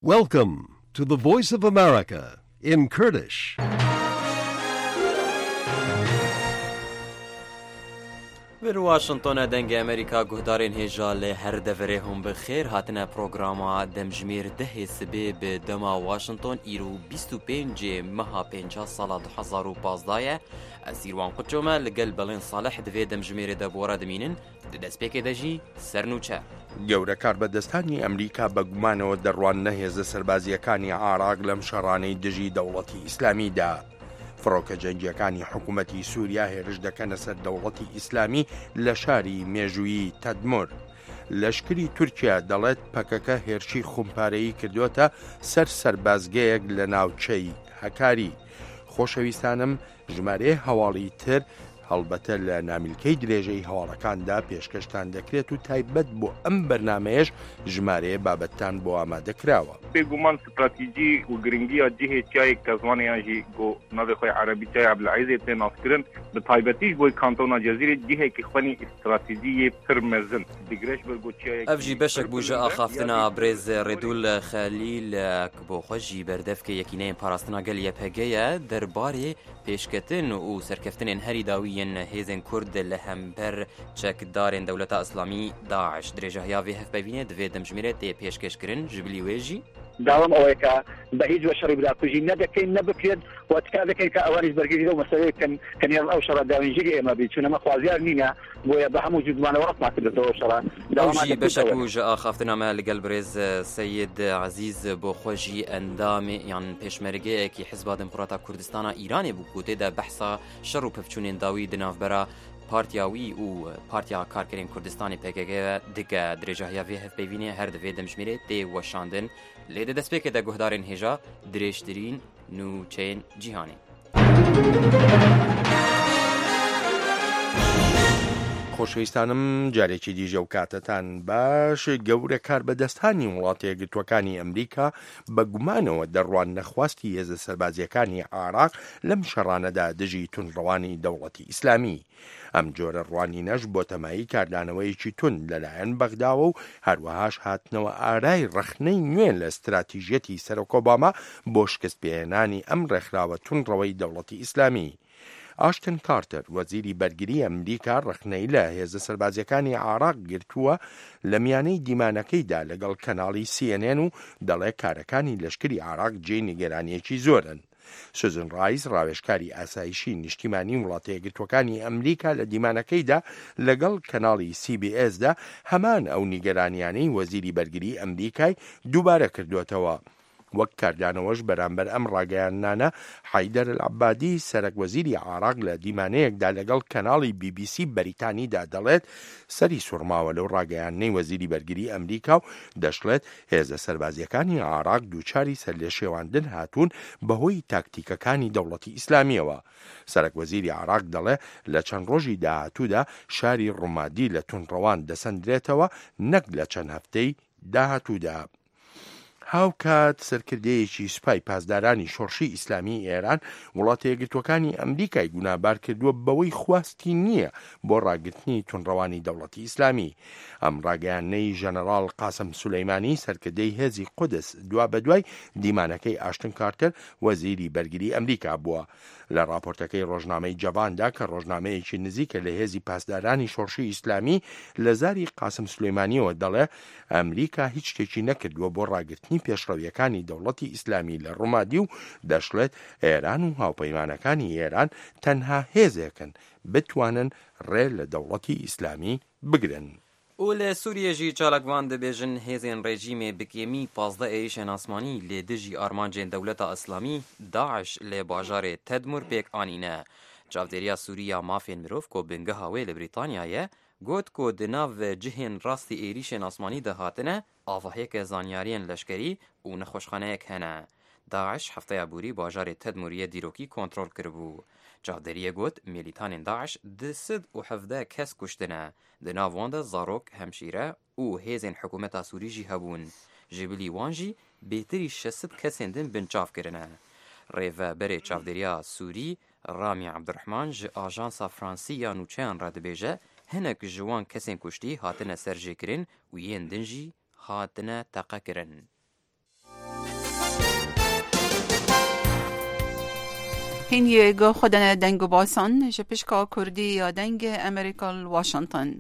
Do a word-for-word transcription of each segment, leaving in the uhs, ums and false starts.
Welcome to the Voice of America in Kurdish. Bir Washington denge Amerika guhdarên hêja lê her deverê hûn bi xêr hatine programa demjimêr dehê sibê bi dema Washington îro bîst û pêncê meha pênca sala du hezar û pazdeh ye. Ez Sîrwan Quçome li gel Belên Saleh divê demjimêrê de bora dimînin, di destpêkê de jî sernûçe. گەورە کاربەدەستانی ئەمریکا بە گومانەوە دەڕواننە هێزە سەربازیەکانی عێراق لەم شەڕانەی دژی دەوڵەتی ئیسلامیدا. فڕۆکە جەنگیەکانی حکوومەتی سووریا هێرش دەکەنە سەر دەوڵەتی ئیسلامی لە شاری مێژوویی تەدمور. لەشکری تورکیا دەڵێت پەکەکە هێرشی خومپارەیی کردوتە سەر سەربازگەیەک لە ناوچەی هەکاری. خۆشەویستانم ژمارەیە هەواڵی تر هەڵبەتە لە نامیلکەی درێژەی هەواڵەکاندا پێشکەشتان دەکرێت و تایبەت بۆ ئەم بەرنامەیەش ژمارەیە بابەتتان بۆ ئامادەکراوە. بێگومان ستراتیجی و گرنگیە جهێ چیایەک کە زمانیان ژی بۆ ناوی خۆی عەرەبی چای عەبدولعەزیز تێ ناسکردن بە تایبەتیش بۆی کانتۆنا جەزیرە جهێکی خوێنی استراتیجیە پڕ مەرزن دیگرش بەرگۆ چیایەک Ev jî beşek bû ji axaftina Brêz Redûl Xelîl bo xwe jî berdevke yekîneyên parastina gel Y P G ye derbarê pêşketin û serkeftinên herî dawî yên hêzên Kurd li hember çekdarên Dewleta Îslamî Daeş dirêjehiya vê hevpevînê divê demjimêrê tê pêşkêşkirin ji bilî wê jî داوام ئەوەیە کە بە هیچ وەشەڕی براکوژی نەدەکەین نەبکرێت و تکا دەکەین کە ئەوانیش بەرگری لەو مەسەلەیە کەن کەنیێڵ ئەو شەڕە داوینژیری ئێمە بێت چونەمە خوازیار نینە بۆیە بە هەموو جوزمانەوە ڕەتمان کردێتەوە شەڕە ئەوژی بەشک و ji axaftiname li gel Birêz Seyid Ezîz bo xwe jî endamê yan pêşmergeyekî Hizba Demokrata Kurdistana Îranê bû ku tê de behsa şer û pevçûnên dawî di navbera Partiya wî û Partiya Karkerên Kurdistanê P K K dige dirêjehiya vê hevpeyvînê her divê demjimêrê tê weşandin lê di destpêkê de guhdarên hêja dirêjtirîn nûçeyên cîhanê. خۆشەویستانم جارێکی دیژە و کاتتان باش. گەورە کاربەدەستانی وڵاتە یەکگرتووەکانی ئەمریکا بە گومانەوە دەڕوان نەخواستی هێزە سەربازیەکانی عێراق لەم شەڕانەدا دژی تونڕەوانی دەوڵەتی ئیسلامی. ئەم جۆرە ڕوانینەش بۆ تەمایی کاردانەوەیەکی تون لەلایەن بەغداوە و هەروەهاش هاتنەوە ئارای ڕەخنەی نوێن لە استراتیژیەتی سەرۆک ئۆباما بۆ شکستپێهێنانی ئەم ڕێکخراوە تونڕەوەی دەوڵەتی ئیسلامی. ئاشتن کارتر وەزیری بەرگری ئەمریکا ڕەخنەی لە هێزە سەربازیەکانی عێراق گرتووە لە میانەی دیمانەکەیدا لەگەڵ کەناڵی سی ئێن ئێن و دەڵێ کارەکانی لەشکری عێراق جێی نیگەرانیەکی زۆرن. سوزن ڕایس ڕاوێژکاری ئاسایشی نیشتیمانی وڵاتە یەکگرتووەکانی ئەمریکا لە دیمانەکەیدا لەگەڵ کەناڵی سی بی ئێسدا هەمان ئەو نیگەرانیانەی وەزیری بەرگری ئەمریکای دووبارە کردوێتەوە. وەک کاردانەوەش بەرامبەر ئەم ڕاگەیاندانە حەیدەر العەبادی سەرۆکوەزیری عێراق لە دیمانەیەکدا لەگەڵ کەناڵی بی بی سی بەریتانیدا دەڵێت سەری سوورماوە لەو ڕاگەیاندنەی وەزیری بەرگری ئەمریکا و دەشڵێت هێزە سەربازیەکانی عێراق دووچاری سەرلێشێواندن هاتوون بەهۆی تاکتیکەکانی دەوڵەتی ئیسلامیەوە. سەرۆکوەزیری عێراق دەڵێ لە چەند ڕۆژی داهاتوودا شاری ڕومادی لە تونڕەوان دەسەندرێتەوە نەک لە چەند هەفتەی داهاتوودا. هاوکات سەرکردەیەکی سوپای پاسدارانی شۆڕشی ئیسلامی ئێران وڵاتە یەکگرتووەکانی ئەمریکای گونابار کردووە بەوەی خواستی نییە بۆ ڕاگرتنی تونڕەوانی دەوڵەتی ئیسلامی. ئەم ڕاگەیاندنەی ژەنەڕاڵ قاسم سولەیمانی سەرکردەی هێزی قودس دوا بەدوای دیمانەکەی ئاشتن کارتر وەزیری بەرگری ئەمریکا بووە. لە راپۆرتەکەی ڕۆژنامەی جەواندا کە ڕۆژنامەیەکی نزیکە لە هێزی پاسدارانی شۆڕشی ئیسلامی لە زاری قاسم سولەیمانیەوە دەڵێ ئەمریکا هیچ شتێکی نەکردووە بۆ ڕاگرتنی پێشڕەویەکانی دەوڵەتی ئیسلامی لە ڕوومادی و دەشڵێت ئێران و هاوپەیمانەکانی ئێران تەنها هێزێکن بتوانن ڕێ لە دەوڵەتی ئیسلامی بگرن. و لە سووریە ژی چالاکوان دەبێژن هێزên rejîmê bikêmî pazde êrişên asmanî lê dijî armancên Dewleta Îslamî Daeş lê bajarê Tedmur pêk anîne. Çavdêriya Sûriya mafên mirov ku bingeha wê li Brîtanyayê got ku di nav cihên rastî êrişên asmanî de hatine avahiyeke zanyariyên leşkerî û nexweşxaneyek hene. Daeş hefteya borî bajarê Tedmuriyê dîrokî kontrol kiribû. Çavdêriyê got mêlîtanên Daeş di sid û hevdeh kes kuştine. Di nav wan de zarok, hemşîre û hêzên hikûmeta Sûrî jî hebûn. Ji bilî wan jî bêtirî şesid kesên din binçav kirine. Rêveberê Çavdêriya Sûrî Rami Abdurrahman ji Ajansa Fransî ya Nûçeyan re dibêje hinek ji wan kesên kuştî hatine serjêkirin û yên din jî hatine teqekirin. هین یگو خودن دنگو باسان جپشکا کردی یا دنگ امریکا واشنطن.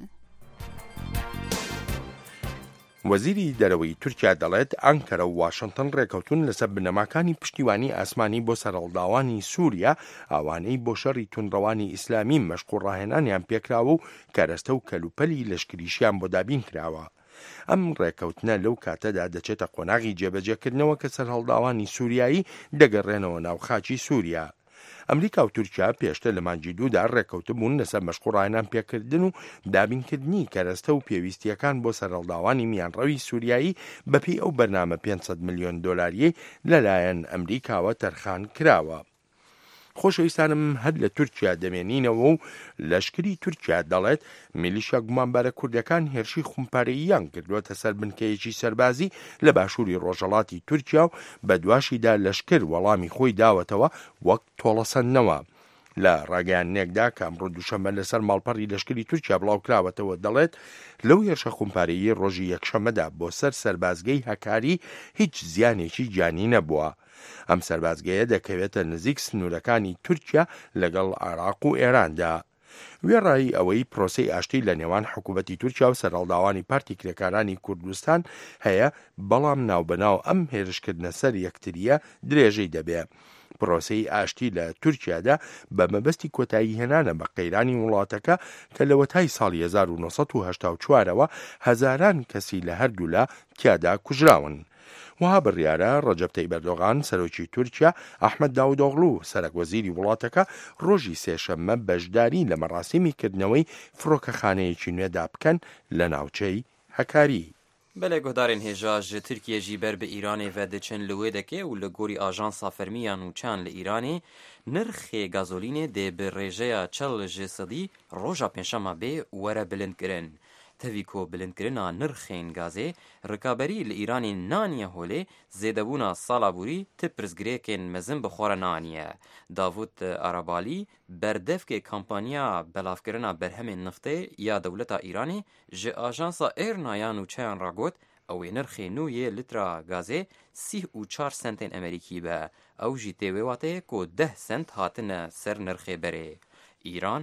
وەزیری دەرەوەی تورکیا دەڵێت ئەنکەرە و واشنتن ڕێکەوتون لەسەر بنەماکانی پشتیوانی ئاسمانی بۆ سەرهەڵداوانی سووریا ئەوانەی بۆ شەڕی تونڕەوانی ئیسلامی مەشق و ڕاهێنانیان پێکراوە و کارەستە و کەلوپەلی لەشکریشیان بۆ دابین کراوە. ئەم ڕێکەوتنە لەو کاتەدا دەچێتە قۆناغی جێبەجێکردنەوە کە سەرهەڵداوانی سووریایی دەگەڕێنەوە ناو خاکی سووریا. ئەمریکا و تورکیا پێشتر لە مانگی دوودا ڕێکەوتە بوون لەسەر مەشق و ڕاهێنان پێکردن و دابینکردنی کەرەستە و پێویستیەکان بۆ سەرهەڵداوانی میانڕەوی سووریایی بەپێی ئەو بەرنامە پێنج سەد ملیۆن دۆلاریەی لەلایەن ئەمریکاوە تەرخان کراوە. خۆشەویستانم هەر لە تورکیا دەمێنینەوە و لەشکری تورکیا دەڵێت میلیشیا گومانبارە کوردەکان هێرشی خومپارەییان کردووەتە سەر بنکەیەکی سەربازی لە باشووری ڕۆژهەڵاتی تورکیا و بە دواشیدا لەشکر وەڵامی خۆی داوەتەوە وەک تۆڵەسەندنەوە. لە ڕاگەیانێکدا کە ئەمڕۆ دووشەممە لەسەر ماڵپەڕی لەشکری تورکیا بڵاو کراوەتەوە دەڵێت لەو هێرشە خومپارەیی ڕۆژی یەکشەممەدا بۆ سەر سەربازگەی هەکاری هیچ زیانێکی جانی نەبووە. ئەم سەربازگەیە دەکەوێتە نزیک سنوورەکانی تورکیا لەگەڵ عێراق و ئێراندا. وێڕایی ئەوەی پرۆسەی ئاشتی لە نێوان حکوومەتی تورکیا و سەرهەڵداوانی پارتی کرێکارانی کوردستان هەیە، بەڵام ناوبەناو ئەم هێرشکردنە سەر یەکتریە درێژەی دەبێت. پرۆسەی ئاشتی لە تورکیادا بە مەبەستی کۆتایی هێنانە بە قەیرانی وڵاتەکە کە لە وەتای ساڵی هەزار و نۆسەد و هەشتا و چوارەوە هەزاران کەسی لە هەردوو لە تیادا کوژراون. وها بڕیارە ڕەجەب تەیب ئەردۆغان سەرۆکی تورکیا ئەحمەد داودۆغڵو سەرۆکوەزیری وڵاتەکە ڕۆژی سێشەممە بەشداری لە مەراسیمی کردنەوەی فڕۆکەخانەیەکی نوێدا بکەن لە ناوچەی هەکاری. بەلێ گۆدارên هێژا ji Tirkiye jî ber bi Îranê ve diçin li wê deke û li gorî ajansa fermiya nûçan li Îranê nirxê gazolînê dê bi rêjeya çel ji sedî roja pênşema bê were bilindkirin. Tevî ku bilindkirina nirxên gazê rikaberî li Îranê naniye holê zêdebûna sala borî ti pirsgirêkên mezin bi xwe re naniye. Davut Arabalî berdevkê kampanya belavkirina berhemên niftê ya dewleta Îranê ji ajansa êrna ya nûçeyan re got ew ê nirxê nû yê litra gazê sîh û çar sentên Amerîkî be. Ew jî tê wê watê ku deh sent hatine ser nirxê berê. İran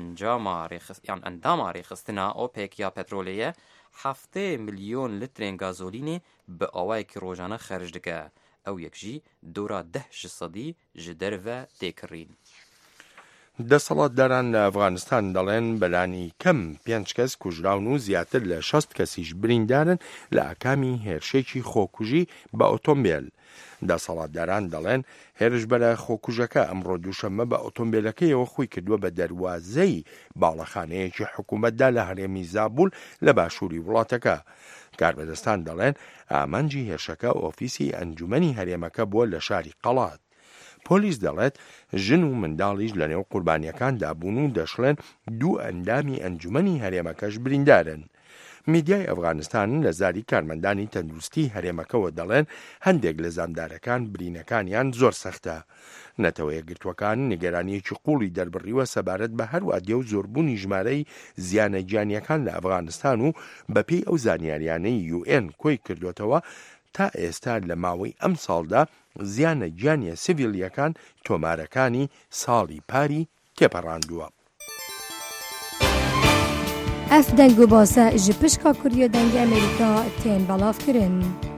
endama rêxistina OPEC ya petrolê ye heftê milyon litrên gazolînê bi awayekî rojane xerj dike. Ew yek jî dora deh ji sedî ji derve têkirîn. دەسەڵاتداران لە ئەفغانستان دەڵێن بەلانی کەم پێنج کەس کوژراون و زیاتر لە شەست کەسیش بریندارن لە ئاکامی هێرشێکی خۆکوژی بە ئۆتۆمبیل. دەسەڵاتداران دەڵێن هێرشبەرە خۆکوژەکە ئەمڕۆ دووشەممە بە ئۆتۆمبیلەکەیەوە خۆی کردووە بە دەروازەی باڵەخانەیەکی حکوومەتدا لە هەرێمی زابول لە باشووری وڵاتەکە. کاربەدەستان دەڵێن ئامانجی هێرشەکە ئۆفیسی ئەنجومەنی هەرێمەکە بووە لە شاری قەڵات. پۆلیس دەڵێت ژن و منداڵیش لە نێو قوربانیەکاندا بوون و دەشڵێن دوو ئەندامی ئەنجومەنی هەرێمەکەش بریندارن. میدیای ئەفغانستان لە زاری کارمەندانی تەندروستی هەرێمەکەوە دەڵێن هەندێک لە زامدارەکان برینەکانیان زۆر سەختە. نەتەوە یەکگرتوەکان نیگەرانیەکی قوڵی دەربڕیوە سەبارەت بە هەر وادێ و زۆربوونی ژمارەی زیانە گیانیەکان لە ئەفغانستان و بەپێی ئەو زانیاریانەی یو ئێن کۆی کردوێتەوە تا ئێستا لە ماوەی ئەم ساڵدا زیانە گیانیە سیڤیلیەکان تۆمارەکانی ساڵی پاری تێپەڕاندووە. ئەف دەنگ و باسە ji pişka Kuriya dengê Amerîka tên belavkirin.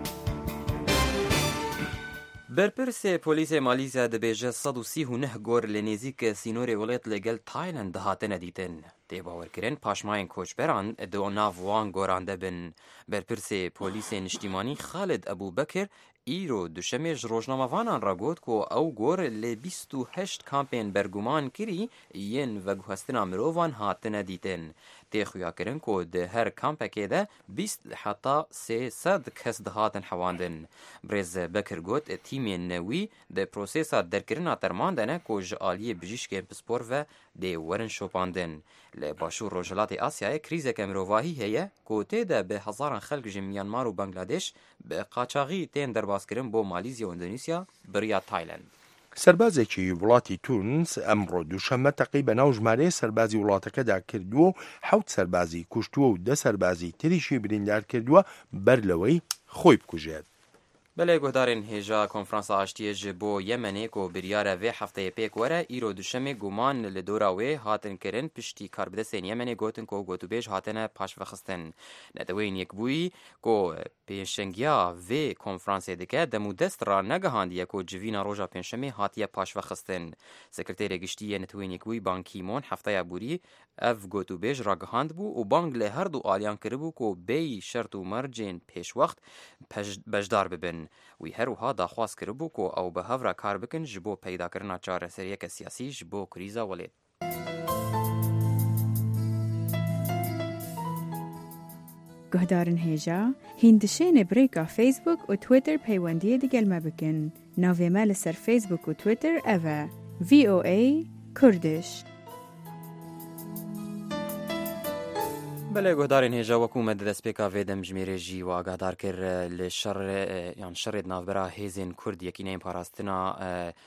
Berpirsê polîsê Malîzya dibêje sed û sîh û neh gor li nêzik sînorê welêt li gel Tayland dihatine dîtin. Tê bawerkirin paşmayên koçberan di nav wan goran de bin. Berpirsê polîsê niştîmanî Xalid Ebubekir îro duşemê ji rojnamavanan re got ku ew gor lê bîst û heşt kampên berguman kirî yên veguhestina mirovan hatine dîtin. Tê xuyakirin ku di her kampekê de bîst heta sê sed kes dihatin hewandin. Brêz Bekir got tîmên wî di prosesa derkirina derman de ne ku ji aliyê bijîşkên pispor ve dê werin şopandin. Li başûr Rojhilatê Asyayê krîzeke mirovahî heye ku tê de bi hezaran xelk ji Myanmar û Bangladeş bi qaçaxî tên derbaskirin bo Malîzya û Endonîsya biriya Tayland. سەربازێکی وڵاتی تونس ئەمڕۆ دووشەممە تەقی بە ناو ژمارەیە سەربازی وڵاتەکەدا کردووە و حەوت سەربازی کوشتووە و دە سەربازی تریشی بریندار کردووە بەر لەوەی خۆی بکوژێت. بله گهدارین هیجا کنفرانس آشتی جبو یمنی کو بریاره و هفته پیک وره ایرو دوشمه گومان لدورا وی هاتن کرن پشتی کاربدسین یمنی گوتن کو گوتو بیش هاتن پاش وخستن ندوین یک بوی کو پیشنگیا و کنفرانس دکه دمو دست را نگهاندیه کو جوینا روژا پنجشنبه هاتیه پاش وخستن سکرتیر گشتی نتوین یک بوی بان کیمون هفته بوری اف گوتو بیش را گهاند بو و بانگ له هر دو آلیان کربو کو بی شرط و مرجین پیش وقت بجدار ببن وی هروها داخواست کربو کو او به هفرا کار بکن جبو پیدا کرنا چاره سریک سیاسی جبو کریزا ولید. گهدارن هیجا هندشین بریکا فیسبوک و تویتر پیوندی دیگل ما بکن ناوی مال سر فیسبوک و تویتر اوه وی او ای کردش. بله گهدارین هیجا وکو مد دست پیکا ویدم جمیره جی و آگهدار کر لشر یان شرد نافبرا هیزین کرد یکی نیم پاراستنا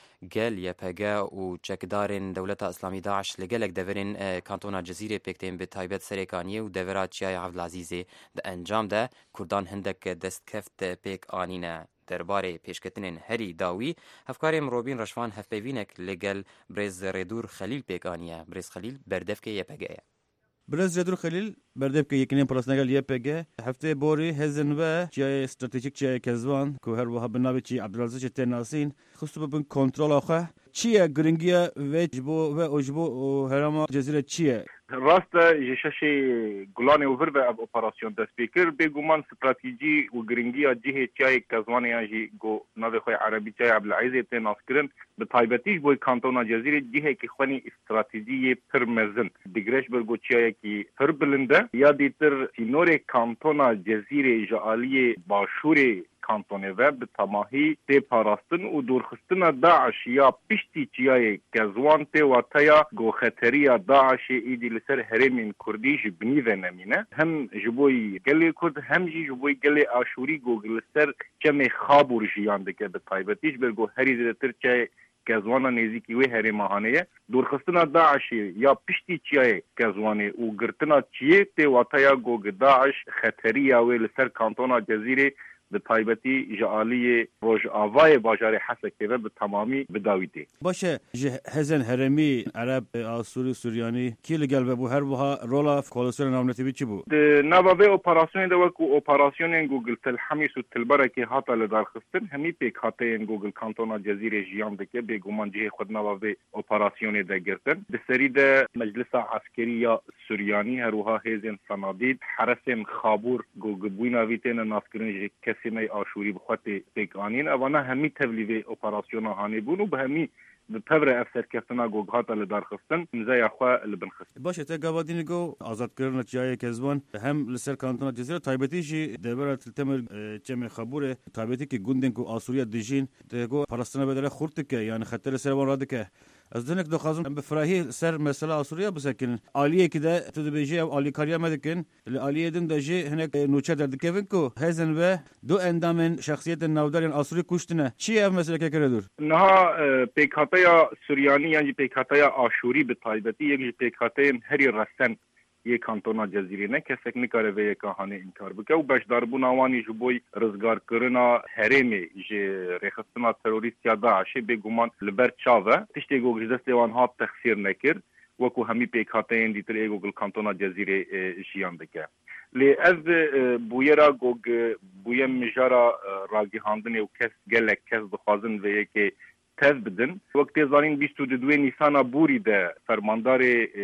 گل یپگه و چکدارین دولت اسلامی داعش لگلک دورین کانتونا جزیره پیکتین به تایبت سریکانیه و دورات چیای عبدالعزیزه ده انجام ده کردان هندک دست کفت پیک آنینه درباره پیشکتنین هری داوی هفکاری مروبین رشوان هفپیوینک لگل برز ریدور خلیل پیک آنیه برز خلیل بردف که یپگه برز ریدور خلیل بردف که یکنین پراسنگل یپگه هفته بوری هزن و چیای استراتژیک چیای کزوان که هر وها بنابی چی عبدالعزیز تناسین خصوصا ببین کنترل آخه چیه گرینگیه و جبو و اجبو و هرما جزیره چیه راست جشش گلان اوور و اپراسیون دست پیکر بگومان استراتژی و گرینگی جهه چای کزوانی آجی گو نوی خوی عربی چای عبدالعزیز تناس کرن به تایبتیش بوی کانتونا جزیره جهه که خوانی استراتژی پر مرزن دیگرش برگو چای کی پر بلنده یا دیتر سینور کانتونا جزیره جالی باشور کانتونه و به تماهی تی پاراستن و دورخستن داعش یا پشتی چیای کزوان تی و تیا گو خطری داعش ایدی لسر هرمین کردی جبنی و نمینه هم جبوی گلی کرد هم جی جبوی گلی آشوری گو لسر چمی خابور جیانده که به طایبتیش برگو هری دیتر چای کزوانا نزیکی و هری ماهانه دورخستنا داعش یا پشتی چیای کزوانه و گرتنا چیه تی و تیا گو داعش خطری و لسر کانتونا جزیره به طایبتی جالی روج آوای باجار حسکه و به تمامی بداویده باشه هزن هرمی عرب آسوری سوریانی کی لگل بو هر بها رولا کولسون نامنتی چی بو نوابه اپراسیون دو کو اپراسیون گوگل تلحمیس و تلبرکی هاتا لدار خستن همی پیک هاته گوگل کانتونا جزیره جیان دکه به گمان جه خود نوابه اپراسیون ده گرتن به سرید مجلس عسکری یا سوریانی هروها هزن صنادید حرسن خابور گوگل بویناویتن ناسکرین سیمه آشوری بخواد پیکانین اوانا همی تبلیغ اپراسیون هانی بونو به همی به پور افسر کفتنا گوگهات لدار خستن مزای اخوا لبن خست باشه تا گوادین گو آزاد کردن جای کزبان هم لسر کانتونا جزیره تایبتی جی دبرت تمر جمع خبور تایبتی که گوندن کو آسوریا دیجین دگو پاراستنا بدره خورد که یعنی خطر سربان راد که از دنک دو خازم بفراهی سر مسئله آسوریا بسکن عالیه که ده تو بیجی او عالی کاریا مدکن عالیه دن دجی هنک نوچه در دکوین کو هزن و دو اندامن شخصیت نودارین آسوری کشتنه چی اف مسئله که کرده دور نه پیکاتیا سوریانی یعنی پیکاتیا آشوری به تایبتی یک پیکاتیا هری رسن یک کانتونا جزیره نه کسی نکاره و یک کهانه انکار بکه و بشدار بوناوانی جبوی رزگار کرنا هرمی جه رخصتنا تروریست یا داعشه بگومان لبر چاوه تشتی گو جدست وانها تخسیر نکر وکو همی پیکاتین دیتر ایگو کانتونا جزیره جیان دکه لی از بویرا گوگ بویم مجارا راگی هاندن و کس گلک کس بخوازن و یکی تز بدن وقتی زارین بیست و دو نیسان بوری ده فرماندار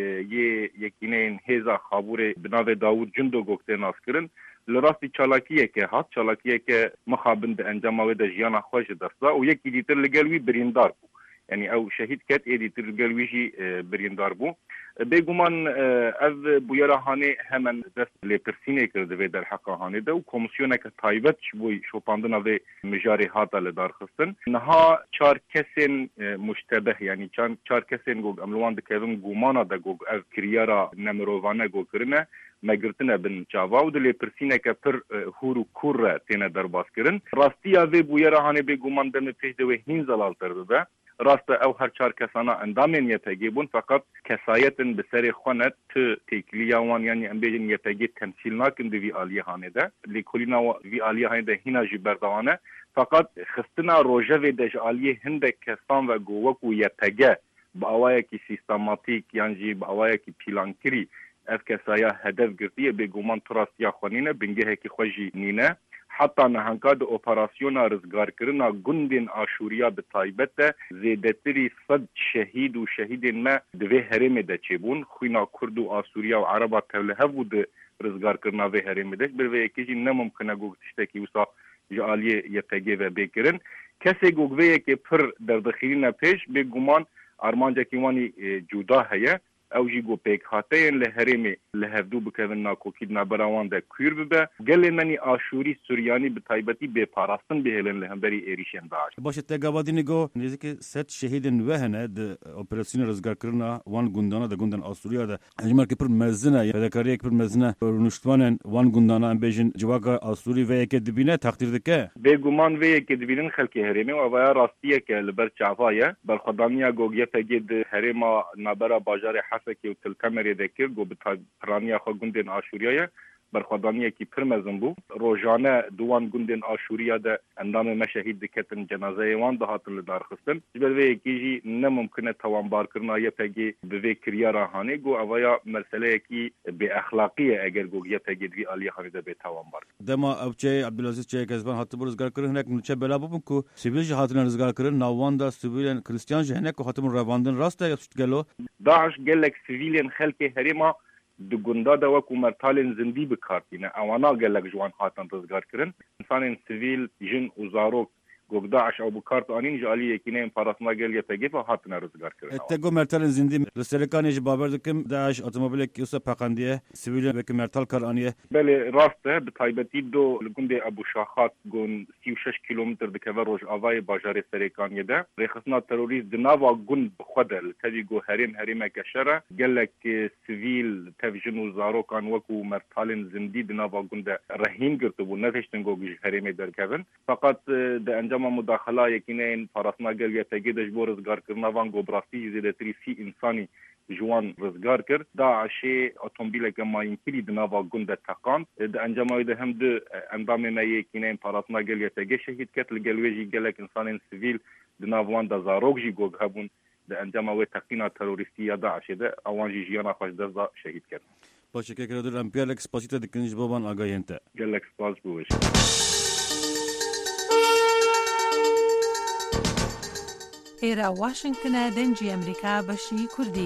یه یکینه هزا خابور بناو داود جندو گوکته ناس کرن لراستی چالاکیه که هات چالاکیه که مخابن ده انجام و ده جیانا خوش دستا و یکی دیتر لگلوی بریندار بو یعنی او شهید کت ای دیتر لگلویشی بریندار بو بگومان از بویرا هانه همان دست لپرسینه کرده و در حقا هانه ده و کمیسیونه که تایبت بوی شوپاندن و مجاری هاتا لدار خستن نها چار کسین مشتبه یعنی چار کسین گوگ املوان دکیون گومانا ده گوگ از کریارا نمروانه گو کرنه مگرتنه بن چاوا و ده لپرسینه که پر هورو کور تینه در باز کرن راستی آوه بویرا هانه بگومان دمه پیش ده و هین زلال تر ببه راست او هر چار کسانا اندامین یپگی بون فقط کسایتن بسر خونت تیکلیا وان یعنی امبیجن یپگی تمثیل ناکن دوی آلیه هانه ده لیکولینا وی آلیه هانه ده هینا جی بردوانه فقط خستنا روژه دجالی هندک کسان و گوک و یتگه با اوایکی سیستماتیک یعنی با اوایکی پیلانکری اف کسایا هدف گرتیه بگومان تراستیا خونینه بنگه که خوشی نینه حتی نهانکاد اپراسیون رزگار کرنا گندین آشوریا به تایبت زیدتری صد شهید و شهید ما دوی هرم ده چبون خوینا کرد و آسوریا و عربا توله بود رزگار کرنا وی هرم ده بروی کجی نممکنه گوگتشته که وسا جالی یتگی و بکرن کسی گوگویه که پر در دخیلین پیش بگومان ارمانجا کیوانی جدا هیا او جی گو پیک هاتین لهرمی لهفدو بکوین ناکوکید نبراوان ده کور ببه گل منی آشوری سوریانی به تایبتی به پاراستن بهلن لهمبری ایریشن داشت باشه تگابادی نگو نزدیک ست شهیدن وهنه ده اپراسیون رزگار کرنا وان گوندانا ده گوندان آسوریا ده اجمال که پر مزنه یا دکاری که پر مزنه رونشتوانن وان گوندانا ام بیجن جواگا آسوری و یک دبینه تقدیر دکه بگومان و یک دبینن خلک هرمی و ویا راستیه که لبر چافایه بر خدامیا گوگیه تگید هرما نبرا باجار که و تل کمری دکر گو به پرانیا خو گوندن آشوریه برخوادانی کی پرمزن بو روزانه دوان گوندن آشوریا ده اندام مشاهید دکتن جنازه وان ده هاتل دارخستن جبر کیجی نممکنه توان بار کرنا یه پگی به کریا راهانه گو اوایا مسئله کی به اخلاقیه اگر گو یه پگی دی علی خریده به توان بار دما اوچه عبدالعزیز چه کسبان هات برزگار کرن هناك نچه بلا بوم کو سیویل هاتن رزگار کرن ناوان دا سیویل کریستیان هناك هاتم رواندن راست یا گلو داعش گلک سیویلین خلک هریما د ګوندا د حکومتالن زندي بکارتینه اوانا گلک جوان هاتن رزگار کرن انسان سیویل جن و زاروک گوگداعش او بکارت آنین جالی یکینه پاراسما گل یتگیف هاتن رزگار کرن تگو مرتل زندی رسلکان اج بابر دکم داعش اتومبیل کیوسا پقندیه سیویل بک مرتل کارانیه بله راسته به تایبتی دو لگوند ابو شاخات گون سی و شش کیلومتر دکه روج اوای باجار سرکانیه ده رخصنا تروریست دناوا گون بخدل تدی گو هریم هریم کشره گلک سیویل تفجن و زاروکان وکو مرتل زندی دناوا گون رهین گرتو بو نفشتن گو هریم درکون فقط د انجام مداخله یکینه پاراسما گل یتگیدش بو رزگار کرنا وان گو براستی زیده تری سی انسانی جوان رزگار کرد داعشی اتومبیل که ماینکری دناوا گنده تقان د انجامای ده هم د اندام ما یکینه پاراسما گل یتگی شهید کتل گلویجی گلک انسان سیویل دناوان د زاروک جی گوگ هبون د انجامای تقینا تروریستی یا داعش ده اوان جی جیانا خوش دزا شهید کرد باشه که کرد امپیال اکسپاسیته دکنج بابان آگاهینته گل اکسپاس بوش ئێرە واشنگتنە دەنجی ئەمریکا بەشی کوردی.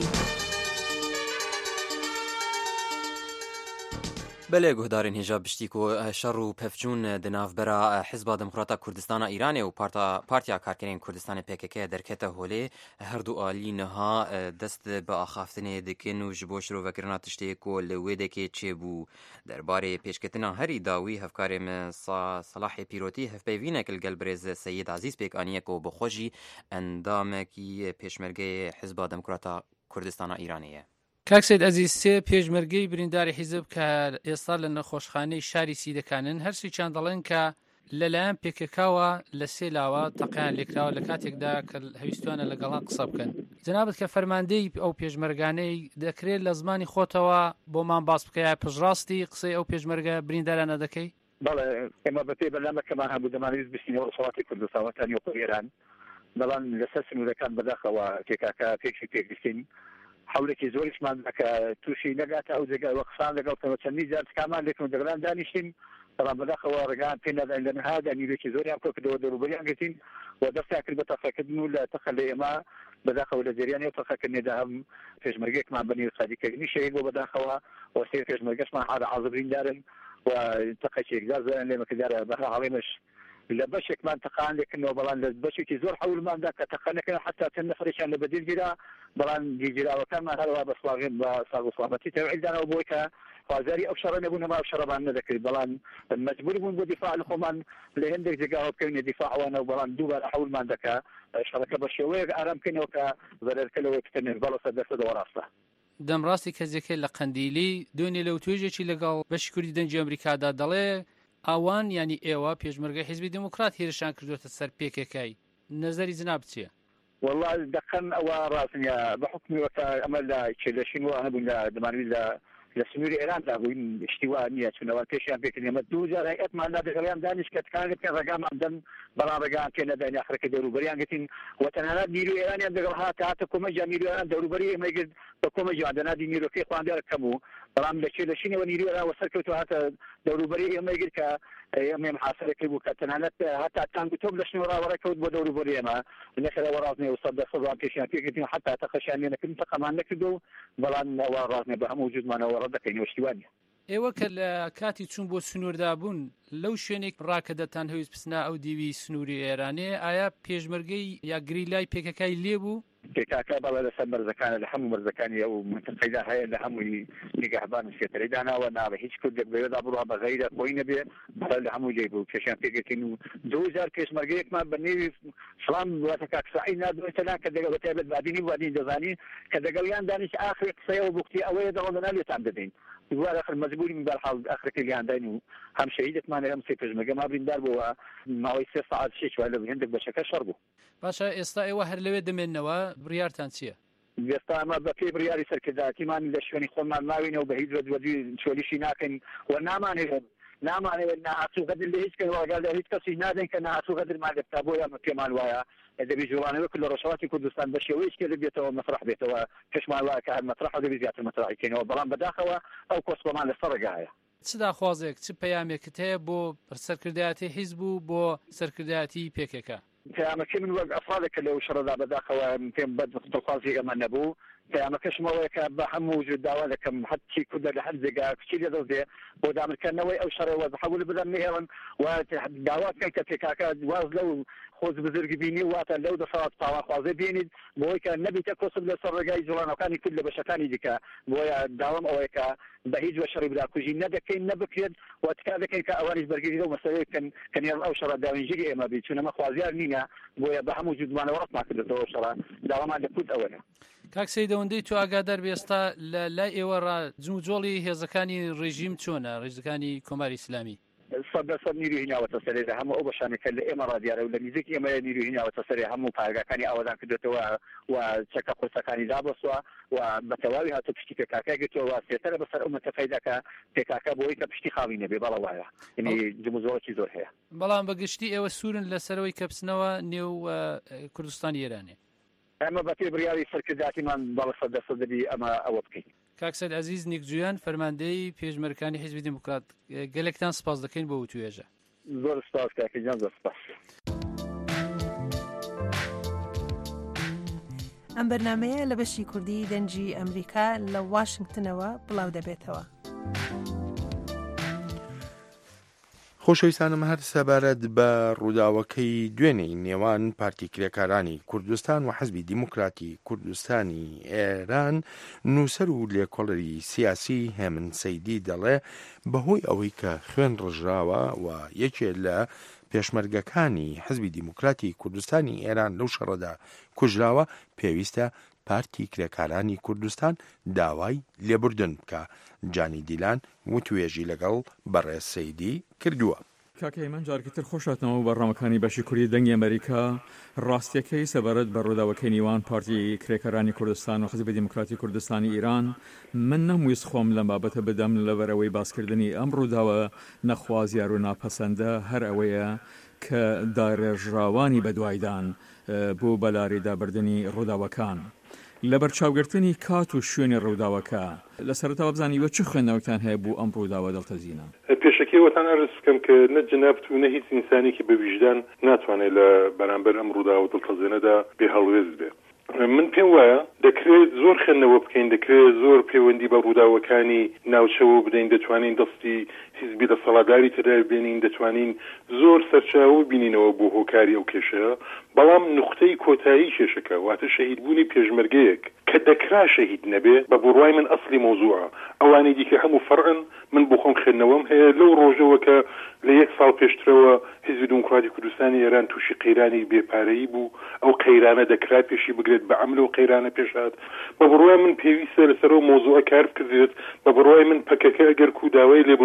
بله گهدارین هجا بشتی کو شر و پفچون دناف برا حزب دموکراتا کردستان ایران و پارتا پارتیا کارکرین کردستان پکک درکته هولی هر دو آلی نها دست به آخافتن دکن و جبوش رو وکرنا تشتی کو لویده که چه بو درباره پیشکتنا هری داوی هفکارم صلاح پیروتی هف بیوینه کل گلبرز سید عزیز پیک آنیه کو بخوشی اندام کی پیشمرگه حزب دموکراتا کردستان ایرانیه. کاکسید ئەزیز سێ پێشمەرگەی برینداری حیزب کە ئێستا لە نەخۆشخانەی شاری سیدەکانن هەرسی چیان دەڵێن کە لەلایەن پێکەکاوە لە سێ لاوە تەقیان لێکراوە لە کاتێکدا کە هەویستوانە لەگەڵان قسە بکەن. جەنابەت کە فەرماندەی ئەو پێشمەرگانەی دەکرێت لە زمانی خۆتەوە بۆمان باس بکەیە پشڕاستی قسەی ئەو پێشمەرگە بریندارانە دەکەی؟ بەڵێ ئێمە بەپێی بەرنامەکەمان هەبوو دەمانویست بچینەوە وڵاتی کوردستان و ئێران بەڵام لەسەر سنوورەکان بەداخەوە پێکاکە پێکی پێگرتین حولێکی زۆریشمان کە تووشی نەگاتە ئەو جێگای وەقفان لەگەڵ چەندی جار تکامان لێکن دەگەڵان دانیشتین بەڵام بەداخەوە ڕێگان پێ نەداین لە نەهادا نیرێکی زۆریان کۆکردەوە دەروبەریان گرتین و دەستیان کرد بە تەقەکردن و لە تەقە لە ئێمە بەداخەوە لە جریانی و تەقەکردنێدا هەم پێشمەرگەیەکمان بەنێو سادیکردنی شەهید بۆ بەداخەوە و سێ پێشمەرگەشمان عازبریندارن و تەقەی یەکجار زۆریان لێمە کردارە بەهرە هەڵێمەش لە بەشێکمان تەقان لێکردنەوە بەڵام لە بەشێکی زۆر حەولماندا کە تەقەنەکەن حتا چەند نەفرێکیان لە بەدیرگیرا بەڵام گیرجراوەکانمان هەروە بە سڵاغێن بە ساغ و سڵامەتی تەوعیددانەوە بۆی کە خوازاری ئەو شەڕە نەبوون هەما ئەو شەڕەمان نەدەکرد بەڵام مەجبور بوون بۆ دیفاع لە خۆمان لە هەندێک جێگاوە بکەوینە دیفاعوانە و بەڵام دووبارە حەولمان دەکا شەڕەکە بە شێوەیەک ئارام بکەینەوە کە بەرەرکەلەوەی بکەنێت بەڵە سەر دەستەوە ڕاستە. دەمڕاستی کەسێکە لە قەندیلی دوێنێ لەو توێژێکی لەگەڵ بەشی کوردی دەنجی ئەمریکادا دەڵێ ئەوان ینی ئێوە پێشمەرگە حیزبی دموکرات هێرشان کردوێتە سەر پێکەکەی نەزەری جناب چییە؟ والله دقن ئەوە ڕاستنیە بە حکمی وەکە ئەمە لە کێلەشین وە هەبوون لە دەمانوی لە لە سنووری ئێراندا بووین شتیوا نییە چونەوە پێشیان پێکردن ئێمە دوو جار هەیئەتمان دەگەڵیان دانیش کە تکانێت کە ڕێگامان دەن بەڵام ڕێگان پێ نەداین ئاخرەکە دەوروبەریان گرتین و تەنانەت نیروی ئێرانیان دەگەڵ هاتە هاتە کۆمەجیان نیروی ئێران دەوروبەری ئێمە گرت بە کۆمەجیان دەنادی نیرۆکەی خواندیار کەم بوو بەڵام لەکێ لەشینەوە نیروی ئێران وەسەرکەوتووە هاتە دەوروبەری ئێمە گرت کە ئێمە محاسبەکەی بوو کە تەنانەت هەتا تانگ تۆپ لە شنو ڕاوەڕەکەوت بۆ دەوروبەری ئێمە لەخەرەوە ڕازنێ و سەد دەسەڵان پێشیان پێکردین حتا تەخەشیان لێ نەکردن تەقەمان نەکردو بەڵام ئەوە ڕازنێ بە هەموو وجودمانەوە ڕەت دەکەینەوە شتیوانیە. ئێوە کە لە کاتی چوون بۆ سنووردا بوون لەو شوێنێک ڕاکە دەتان هەویست بچنە ئەو دیوی سنووری ئێرانێ ئایا پێشمەرگەی یا گریلای پێکەکای لێ بوو؟ پێکاکە بەڵێ لەسەر مەرزەکانە لە هەموو مەرزەکانی ئەو منتەقەیدا هەیە لە هەمووی نیگەهبان سێتەرەی داناوە ناوە هیچ کردێک بەوێدا بڕوا بە غەیرە خۆی نەبێ بەڵێ لە هەموو جێ بوو کێشیان پێگەتین و دوو جار پێشمەرگەیەکمان بە نێوی فڵان واتە کاکسایی نادوێتەلا کە دەگەڵ بە تایبەت بادینی وادین دەزانی کە دەگەڵیان دانیش ئاخر قسەیەوە بووکتی ئەوەیە دەڵێنە لێتان دەدەین دووار آخر مجبوری من بەرحاڵ ئاخرەکەی لیانداین و هەم شەهیدتمانە هەم سێ پێشمەرگە ما بریندار بووە ماوەی سێ سەعات شێش وای لە هێندێک بەشەکە شەڕ بوو. باشە ئێستا ئێوە هەر لەوێ دەمێننەوە بڕیارتان چییە؟ ئێستا ئەمە بە پێی بڕیاری سەرکردایەتیمان لە شوێنی خۆمان ماوینەوە بە هیچ وەدوەدی چۆلیشی ناکەین و نامانێت نامانەوێت ناهاتوو غەدر لە هیچ کەس وەگەڵ لە هیچ کەسی نادەین کە ناهاتوو غەدرمان لێبتا بۆ ئەمە پێمان وایە دەبی جوڵانەوە کە لە ڕۆژهەڵاتی کوردستان بە شێوەیەکی دەبێتەوە مەسرح بێتەوە پێشمان وایە کە هەر مەسرح دەبی زیاتر مەسرحیکەینەوە بەڵام بەداخەوە ئەو کۆسپەمان لەسەر ڕێگایە. چ داخوازێک چ پەیامێکت هەیە بۆ سەرکردایەتی حیزب و بۆ سەرکردایەتی پێکەکە؟ پەیامەکەی من وەک ئەفرادێکە لەو شەڕەدا بەداخەوە پێم بەد دڵخوازی ئەمە نەبوو پەیامەکەشمەوەیە کە بە هەموو وجود داوا دەکەم هەرچی کوردە لە هەر جێگا کچی لێدەڵدێ بۆ دامرکردنەوەی ئەو شەڕەوە بەحەول بدەن نێڵن و داوا بکەن کە پێکاکە واز لەو خۆز بزرگ بینی واتە لەو دەسەڵات تاواخوازی بینیت بۆی کە نەبیتە کۆسب لەسەر ڕێگای جوڵانەکانی کورد لە بەشەکانی دیکە بۆیە داوام ئەوەیە کە بە هیچ وە شەڕی براکوژی نەدەکەین نەبکرێت و تکا دەکەین کە ئەوانیش بەرگری لەو مەسەلەیەکەن کە نێڵ ئەو شەڕە داوینژیری ئێمە بیت چونەمە خوازیار نینە بۆیە بە هەموو وجودمانەوە ڕەتمان کردێتەوە شەڕە داوامان لە کورد ئەوەیە. کاک سەیدەوەندەی تو ئاگادار بێ ئێستا لە لای ئێوە ڕا جوجۆڵی هێزەکانی ڕێژیم چۆنە ڕێژەکانی کۆماری ئیسلامی؟ سەد دەسەد نیروی هیناوەتە سەرێ لە هەموو ئەو بەشانێکە لە ئێمە ڕادیارە و لە نزیک ئێمە نیروی هیناوەتە سەرێ هەموو پارگاکانی ئاوادان کردێتەوە و چەکە قورسەکانی دابەسووە و بە تەواوی هاتو پشتی پێکاکای گرتەوە سێتەرە بەسەر ئەو مەتەقەیدا کە پێکاکە بۆی کە پشتی خاوی نەبێ بەڵە وایە یعنی جموزۆڵکی زۆر هەیە. بەڵام بەگشتی ئێوە سوورن لەسەرەوەی کە بچنەوە نێو کوردستانی ئێرانێ. ئەمە بە پێی بڕیاری سەرکردایەتیمان بەڵە سەد دەسەد دەبی ئەمە ئەوە بکەین. کاک سەید عەزیز نیکجویان فەرماندەی پێشمەرگەکانی حیزبی دیموکرات گەلێکتان سپاس دەکەین بۆ وتوێژە. زۆر سپاس کاکە جان زۆر سپاس. ئەم بەرنامەیە لە بەشی کوردی دەنجی ئەمریکا لە واشنگتنەوە بڵاو دەبێتەوە. خۆشەویستانم هەر سەبارەت بە ڕووداوەکەی دوێنەی نێوان پارتی کرێکارانی کوردستان و حەزبی دیموکراتی کوردستانی ئێران نووسەر و لێکۆڵەری سیاسی هێمن سەیدی دەڵێ بەهۆی ئەوەی کە خوێن ڕژراوە و یەکێ لە پێشمەرگەکانی حەزبی دیموکراتی کوردستانی ئێران لەو شەڕەدا کوژراوە پێویستە پارتی کرێکارانی کوردستان داوای لێبوردن بکە. جانی دیلان وتوێژی لەگەڵ بەڕێز سەیدی کردووە. کاکەی من جارکەتر خۆشاتنەوە بەڕامەکانی بەشی کوردی دەنگی ئەمریکا ڕاستیەکەی سەبارەت بە ڕووداوەکەی نیوان پارتی کرێکەرانی کوردستان و حەزبی دیموکراتی کوردستانی ئیران من نەمویست خۆم لەم بابەتە بدەم لەبەرەوەی باسکردنی ئەم ڕووداوە نەخوازیار و ناپەسەندە هەر ئەوەیە کە داڕێژراوانی بەدوایدان بۆ بەلاری دابردنی ڕووداوەکان. لە بەرچاوگرتنی کات و شوێنی ڕووداوەکە لە سەرەتاوە بزانیوە چ خوێندنەوەکتان هەیە بوو ئەم ڕووداوە دڵتەزینە؟ پێشەکەوەتان ئەرز بکەم کە نە جنابەت و نە هیچ ئینسانێکی بە ویژدان ناتوانێت لە بەرامبەر ئەم ڕووداوە دڵتەزێنەدا بێ هەڵوێز بێ. من پێم وایە دەکرێت زۆر خوێندنەوە بکەین، دەکرێت زۆر پەیوەندی بە ڕووداوەکانی ناوچەوە بدەین، دەتوانین دەستی حیزبی دەسەڵاتداری تر بێنین، دەتوانین زۆر سەرچاوە ببینینەوە بۆ هۆکاری ئەو کێشەیە. بەڵام نوختەی کۆتایی کێشەکە واتە شەهیدبوونی پێشمەرگەیەک کە دەکرا شەهید نەبێ بە بڕوای من ئەسلی مۆزوعە. ئەوانەی دیکە هەموو فەرعن من بۆ خۆم خوێندنەوەم هەیە لەو ڕۆژەوە کە لە یەک ساڵ پێشترەوە حیزبی دیموکراتی کوردستانی ئێران تووشی قەیرانی بێپارەیی بوو، ئەو قەیرانە دەکرا پێشی بگرێت بە عەمل و قەیرانە پێشات. بە بڕوای من پێویستە لەسەرەوە مۆزوعە کار بکرێت، بە بڕوای من پەکەکە ئەگەر کو داوای لێبوردن بکە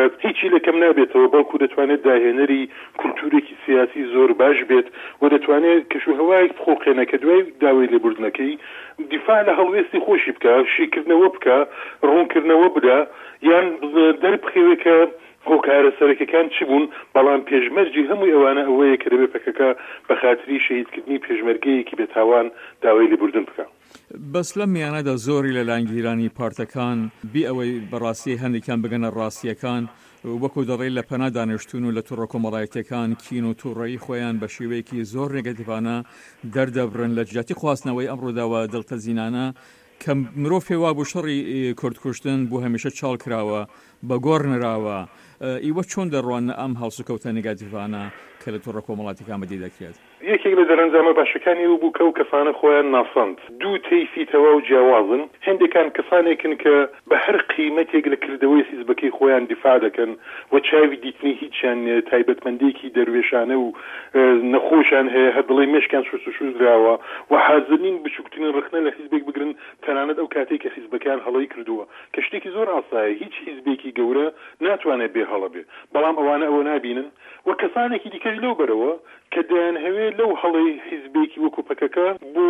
بکات هیچی لەکەم نابێتەوە بەڵکو دەتوانێت داهێنەری کولتورێکی سیاسی زۆر باش بێت و دەتوانێت کەشوهەوای بخۆقێنە کە دوای داوای لێبوردنەکەی دیفاع لە هەڵوێستی خۆشی بکە شیکردنەوە بکە ڕوونکردنەوە بدە یان دەربخەوێت کە هۆکارە سەرەکیەکان چی بوون بەڵام پێشمەرجی هەمووی ئەوانە ئەوەیە کە دەبێت پەکەکە بە خاتری شەهیدکردنی پێشمەرگەیەکی بێتاوان داوای لێبوردن بکە. بەس لەم میانەدا زۆری لە لانگیرانی پارتەکان بی ئەوەی بەڕاستی هەندێکیان بگەنە ڕاستیەکان وەکو دەڕێی لە پەنا دانیشتون و لە تووڕە کۆمەڵایەتیەکان کین و تووڕەیی خۆیان بە شێوەیەکی زۆر نێگەتیڤانە دەردەبرن لە جیاتی خواستنەوەی ئەمڕۆداوە دڵتەزینانە کە مرۆڤ پێوا بوو شەڕی کوردکوشتن بۆ هەمیشە چاڵ کراوە بە گۆڕ نراوە ئیوە چۆن دەڕوانە ئەم هەڵسوکەوتە نێگاتیڤانە کە لە تووڕە کۆمەڵاتیەکان بەدی دەکرێت یەکێک لە دەرەنجامە باشەکانی و بوو کە و کەسانە خۆیان ناسەند دوو تەیفیتەوە و جیاوازن هەندێکان کەسانێکن کە بە هەر قیمەتێک لە کردەوەی حیزبەکەی خۆیان دیفاع دەکەن و چاوی دیتنی هیچیان تایبەتمەندێکی دەروێشانە و نەخۆشیان هەیە هەر دڵی مێشکیان شوست و شوست درراوە و حازرین بچووکترین ڕخنە لە حیزبێک بگرن تەنانەت ئەو کاتێک کە حیزبەکان هەڵەی کردووە کە شتێکی زۆر ئاسایە هیچ حیزبێکی گەورە ناتوانێت بێ هەڵە بێ بەڵام ئەوانە ئەوە نابینن و کەسانێکی دیکەش لەو بەرەوە کە دەیان هەوێ لەو هەڵەی حیزبێکی وەکو پەکەکە بۆ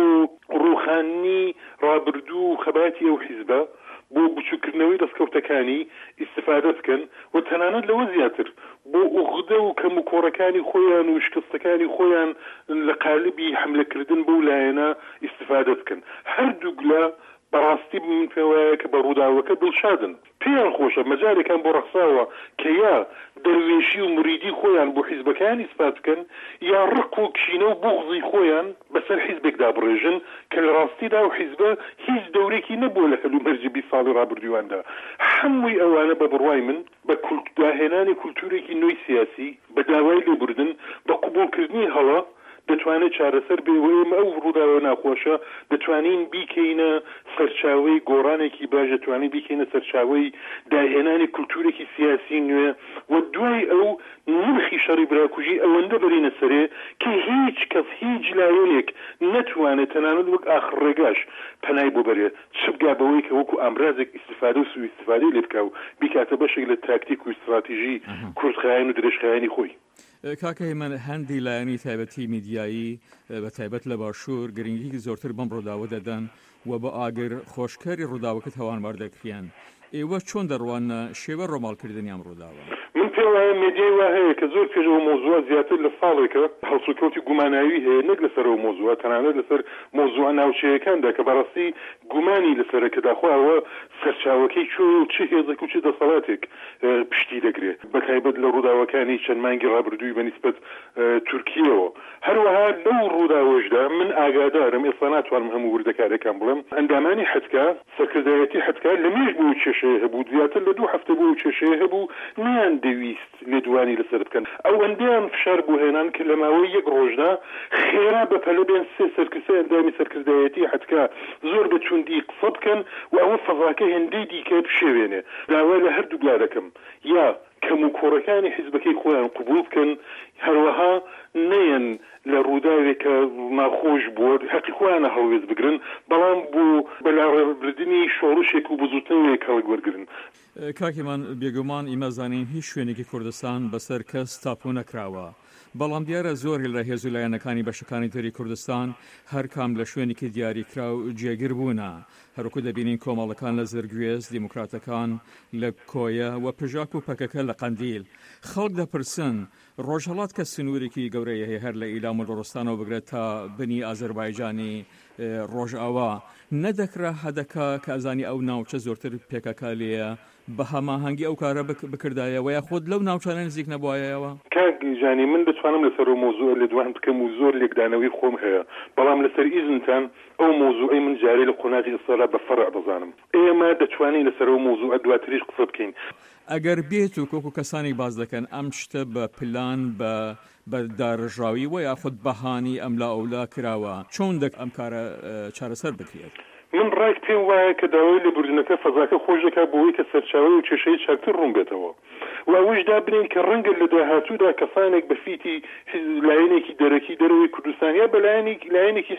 ڕوخانی ڕابردوو و خەباتی ئەو حیزبە بۆ بچووکردنەوەی دەستکەوتەکانی ئیستفادە بکەن و تەنانەت لەوە زیاتر بۆ ئوغدە و کەم و کۆڕەکانی خۆیان و شکستەکانی خۆیان لە قالبی حملەکردن بەو لایەنە ئیستفادە بکەن هەردووک لە بەڕاستی من پێم وایە کە بە ڕووداوەکە دڵشادن پێیان خۆشە مەجارێکان بۆ ڕەخساوە کە یا دەروێشی و مریدی خۆیان بۆ حیزبەکان ئیسپات بکەن یا ڕق و کینە و بوغزی خۆیان بەسەر حیزبێکدا بڕێژن کە لە ڕاستیدا و حیزبە هیچ دەورێکی نەبووە لە هەلو مەرجی بیست ساڵی ڕابردوواندا هەمووی ئەوانە بە بڕوای من بە داهێنانی کولتورێکی نوێی سیاسی بە داوای لێبوردن بە قبولکردنی هەڵە دەتوانێت چارەسەر بێوەیە ئەو ڕووداوە ناخۆشە دەتوانین بیکەینە سەرچاوەی گۆڕانێکی باش دەتوانین بیکەینە سەرچاوەی داهێنانی کولتورێکی سیاسی نوێ و دوای ئەو نرخی شەڕی براکوژی ئەوەندە بەرینە سەرێ کە هیچ کەس هیچ لایەنێک نەتوانێت تەنانەت وەک ئاخر ڕێگاش پەنای بۆ بەرێت چ بگا بەوەی کە وەکو ئامرازێک ئیستیفادە و سوء ئیستیفادەی لێ بکا و بیکاتە بەشێک لە تاکتیک و استراتیژی کوردخایەن و درێژخایەنی خۆی. کاکەی من هەندی لایەنی تایبەتی میدیایی بە تایبەت لە باشوور گرنگی زۆرتر بەم ڕووداوە دەدەن و بە ئاگر خۆشکاری ڕووداوەکە هەوانبار دەکرێن ئێوە چۆن دەڕوانە شێوە ڕۆماڵکردنی ئەم ڕووداوە من پێم وایە میدیای وا هەیە کە زۆر پێشەوە مۆزوع زیاتر لە ساڵێکە هەڵسوکەوتی گوماناوی هەیە نەک لەسەرەوە مۆزوع تەنانەت لەسەر مۆزوع ناوچەیەکاندا کە بەڕاستی گومانی لەسەرەکە داخواوە سەرچاوەکەی چۆ چه هێزێک و چه دەسەڵاتێک پشتی دەگرێت بەتایبەت لە ڕووداوەکانی چەند مانگی ڕابردووی بەنسبەت تورکیەوە هەروەها لەو ڕووداوەشدا من ئاگادارم ئێستا ناتوانم هەموو وردەکارەکان بڵێم ئەندامانی حەتکا سەرکردایەتی حەتکا لەمێژ بۆ کێشەیە هەبوو زیاتر لە دوو هەفتە بۆ کێشەیە هەبوو نیان دەویست لێدوانی لەسەر بکەن ئەو ئەندیان فشار بۆ هێنان کە لە ماوەی یەک ڕۆژدا خێرا بەپەلە بێن سێ سەرکردای ئەندامی سەرکردایەتی حەتکا زۆر بە توندی قسە بکەن و ئەوە فەزاکە هێندەی دیکە بشێوێنێ داوا لە هەردوو بلا دەکەم یا کەم و کۆڕەکانی حیزبەکەی خۆیان قبول بکەن هەروەها نەیەن لە ڕووداوێکە ناخۆش بووە حەقی خۆیانە هەڵوێز بگرن بەڵام بۆ بەلاڕێبردنی شۆڕشێک و بزوتنەوەیەک هەڵک وەرگرن. کاکیمان بێگومان ئیمەزانین هیچ شوێنێکی کوردستان بەسەر کەس تاپۆ نەکراوە بەڵام دیارە زۆری لە هێز و لایەنەکانی بەشەکانی تری کوردستان هەر کام لە شوێنێکی دیاریکرا و جێگر بوونە هەروکو دەبینین کۆمەڵەکان لە زرگوێز دیموکراتەکان لە کۆیە و پژاک و پەکەکە لە قەندیل خەڵک دەپرسن ڕۆژهەڵات کە سنوورێکی گەورەیە هەیە هەر لە ئیلام و لۆڕستانەوە بگرێت تا بنی ئازەربایجانی ڕۆژئاوا نەدەکرا هەدەکە کە ئەزانی ئەو ناوچە زۆرتر پێکەکە لێیە بە هەماهەنگی ئەو کارە بکردایەوە یا خۆت لەو ناوچانە نزیک نەبووایەوە کاگیژانی من دەتوانم لەسەر و مۆزوع لە دوان بکەم و زۆر لێکدانەوەی خۆم هەیە بەڵام لەسەر ئیزنتان ئەو مۆزوعی من جارێ لە قۆناغی ئێستادا بە فەرع دەزانم ئێمە دەتوانین لەسەر و مۆزوع دواتریش قسە بکەین ئەگەر بێت و کۆک و کەسانی باز دەکەن ئەم شتە بە پلان بە بە دارژاوی و یاخود بەهانی ئەملا ئەولا کراوە چۆن دەک ئەم کارە چارەسەر بکرێت من ڕای پێم وایە کە داوای لێبوردنەکە فەزاکە خۆش دەکات بۆەوەی کە سەرچاوی و کێشەی چاکتر ڕوون بێتەوە و ئەوەش دابنین کە ڕەنگە لە داهاتوودا کەسانێک بە فیتی لایەنێکی دەرەکی دەرەوەی کوردستان یا بە لایەنێکی لایەنێکی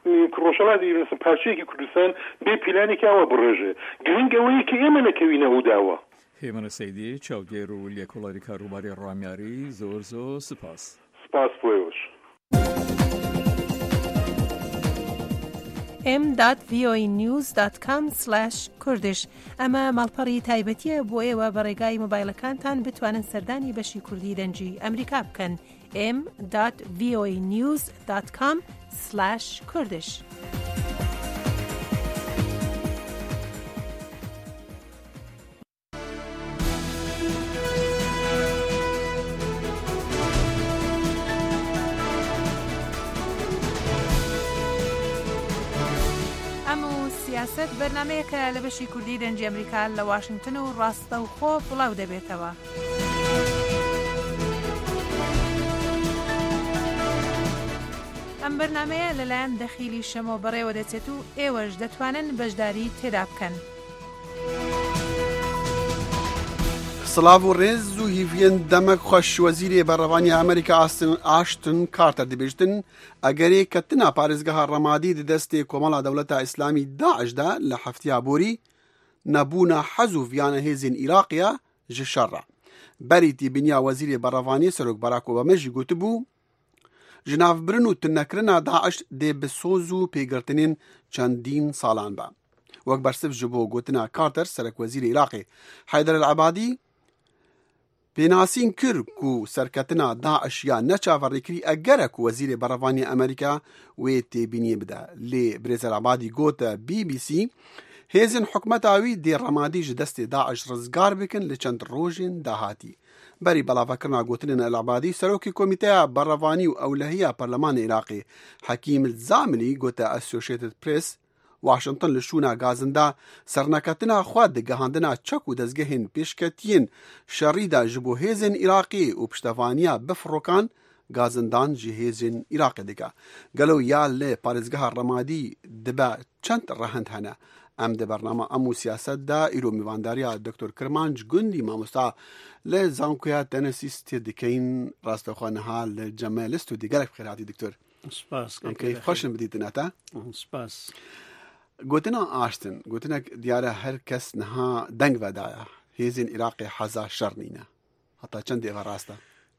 ڕۆژهەڵاتی پارچەیەکی کوردستان بێ پیلانێکی ئەوە بڕێژێ گرنگ ئەوەیە کە ئێمە نەکەوینە ئەو داوە هێمنە سەیدی چاودێر و لێکۆڵەری کاروباری ڕامیاری زۆر زۆر سپاس. سپاس بۆیەوەش. ام دات وی او ای نیوز دات کام سلاش کوردش ئەمە ماڵپەڕی تایبەتیە بۆ ئێوە بە ڕێگای مۆبایلەکانتان بتوانن سەردانی بەشی کوردی دەنجی ئەمریکا بکەن. ام دات وی او ای نیوز دات کام سلاش کوردش. سیاست بەرنمەیەکە لە بەشی کوردی دەنجی ئەمریکا لە واشنگتن و ڕاستە و خۆ بڵاو دەبێتەوە. ئەم بەرنمەیە لەلایەن دەخیلی شەمۆ بەڕێوە دەچێت و ئێوەش دەتوانن بەشداری تێدا بکەن. سلااو و ڕێز و هیڤێن دەمەک خۆش وەزیرێ بەڕەوانی ئەمریکا ئاشتن کارتەر دەبێژتن ئەگەرێ کەتنا پارێزگەها ڕەمادی دەدەستێ کۆمەڵا دەوڵەتە ئیسلامی داعشدا لە هەفتیا بۆری نەبوونە حەز و ڤیانە هێزین عێراقیە ji şerra. Berî tîbîniya wezîrê berevaniye Serok Barack Obama jî gotibû ji navbirin û tunekirina Daeş dê bi soz û pêgirtinên çendîn salan be. Wek bersiv ji bo gotina Carter Serokwezîrê Iraqê Heyder el-Ebadî pênasîn kir ku serketina Daeş ya neçaverîkirî egere ku wezîrê berevaniye Amerîka wê têbîniyê bide. Lê Birêz el-Ebadî got B B C hêzên hikûmeta wî dê remadî ji destê Daeş rizgar bikin li çend rojên dahatî. Berî belavekirina gotinên el-Ebadî Serokê Komîteya Berevanî û Ewlehiya Parlemanê Iraqê Hekîm el-Zamilî got Associated Press Washington li şûna gazinda serneketina xwe digihandina çek û dezgehên pêşketiyên şerî de ji bo hêzên Iraqê û piştevaniya bifrokan gazindan ji hêzên Iraqê dike. Gelo ya lê parêzgeha Remadî dibe çend rehend hene. Em di bername em û siyaset de îro mîvandariya Doktor Kirmanc Gundî mamosta li Zankuya Tennessee State dikeyin rastexwe niha li Cemal Stûdî. Gelek bixêr hatî Doktor. Spas. Xweşin bidîtin heta? Spas. Gotina Ashton, gotinek diyara her kes niha deng vedaya. Hêzên Iraqê heza şer nîne. Heta çend êva rast e?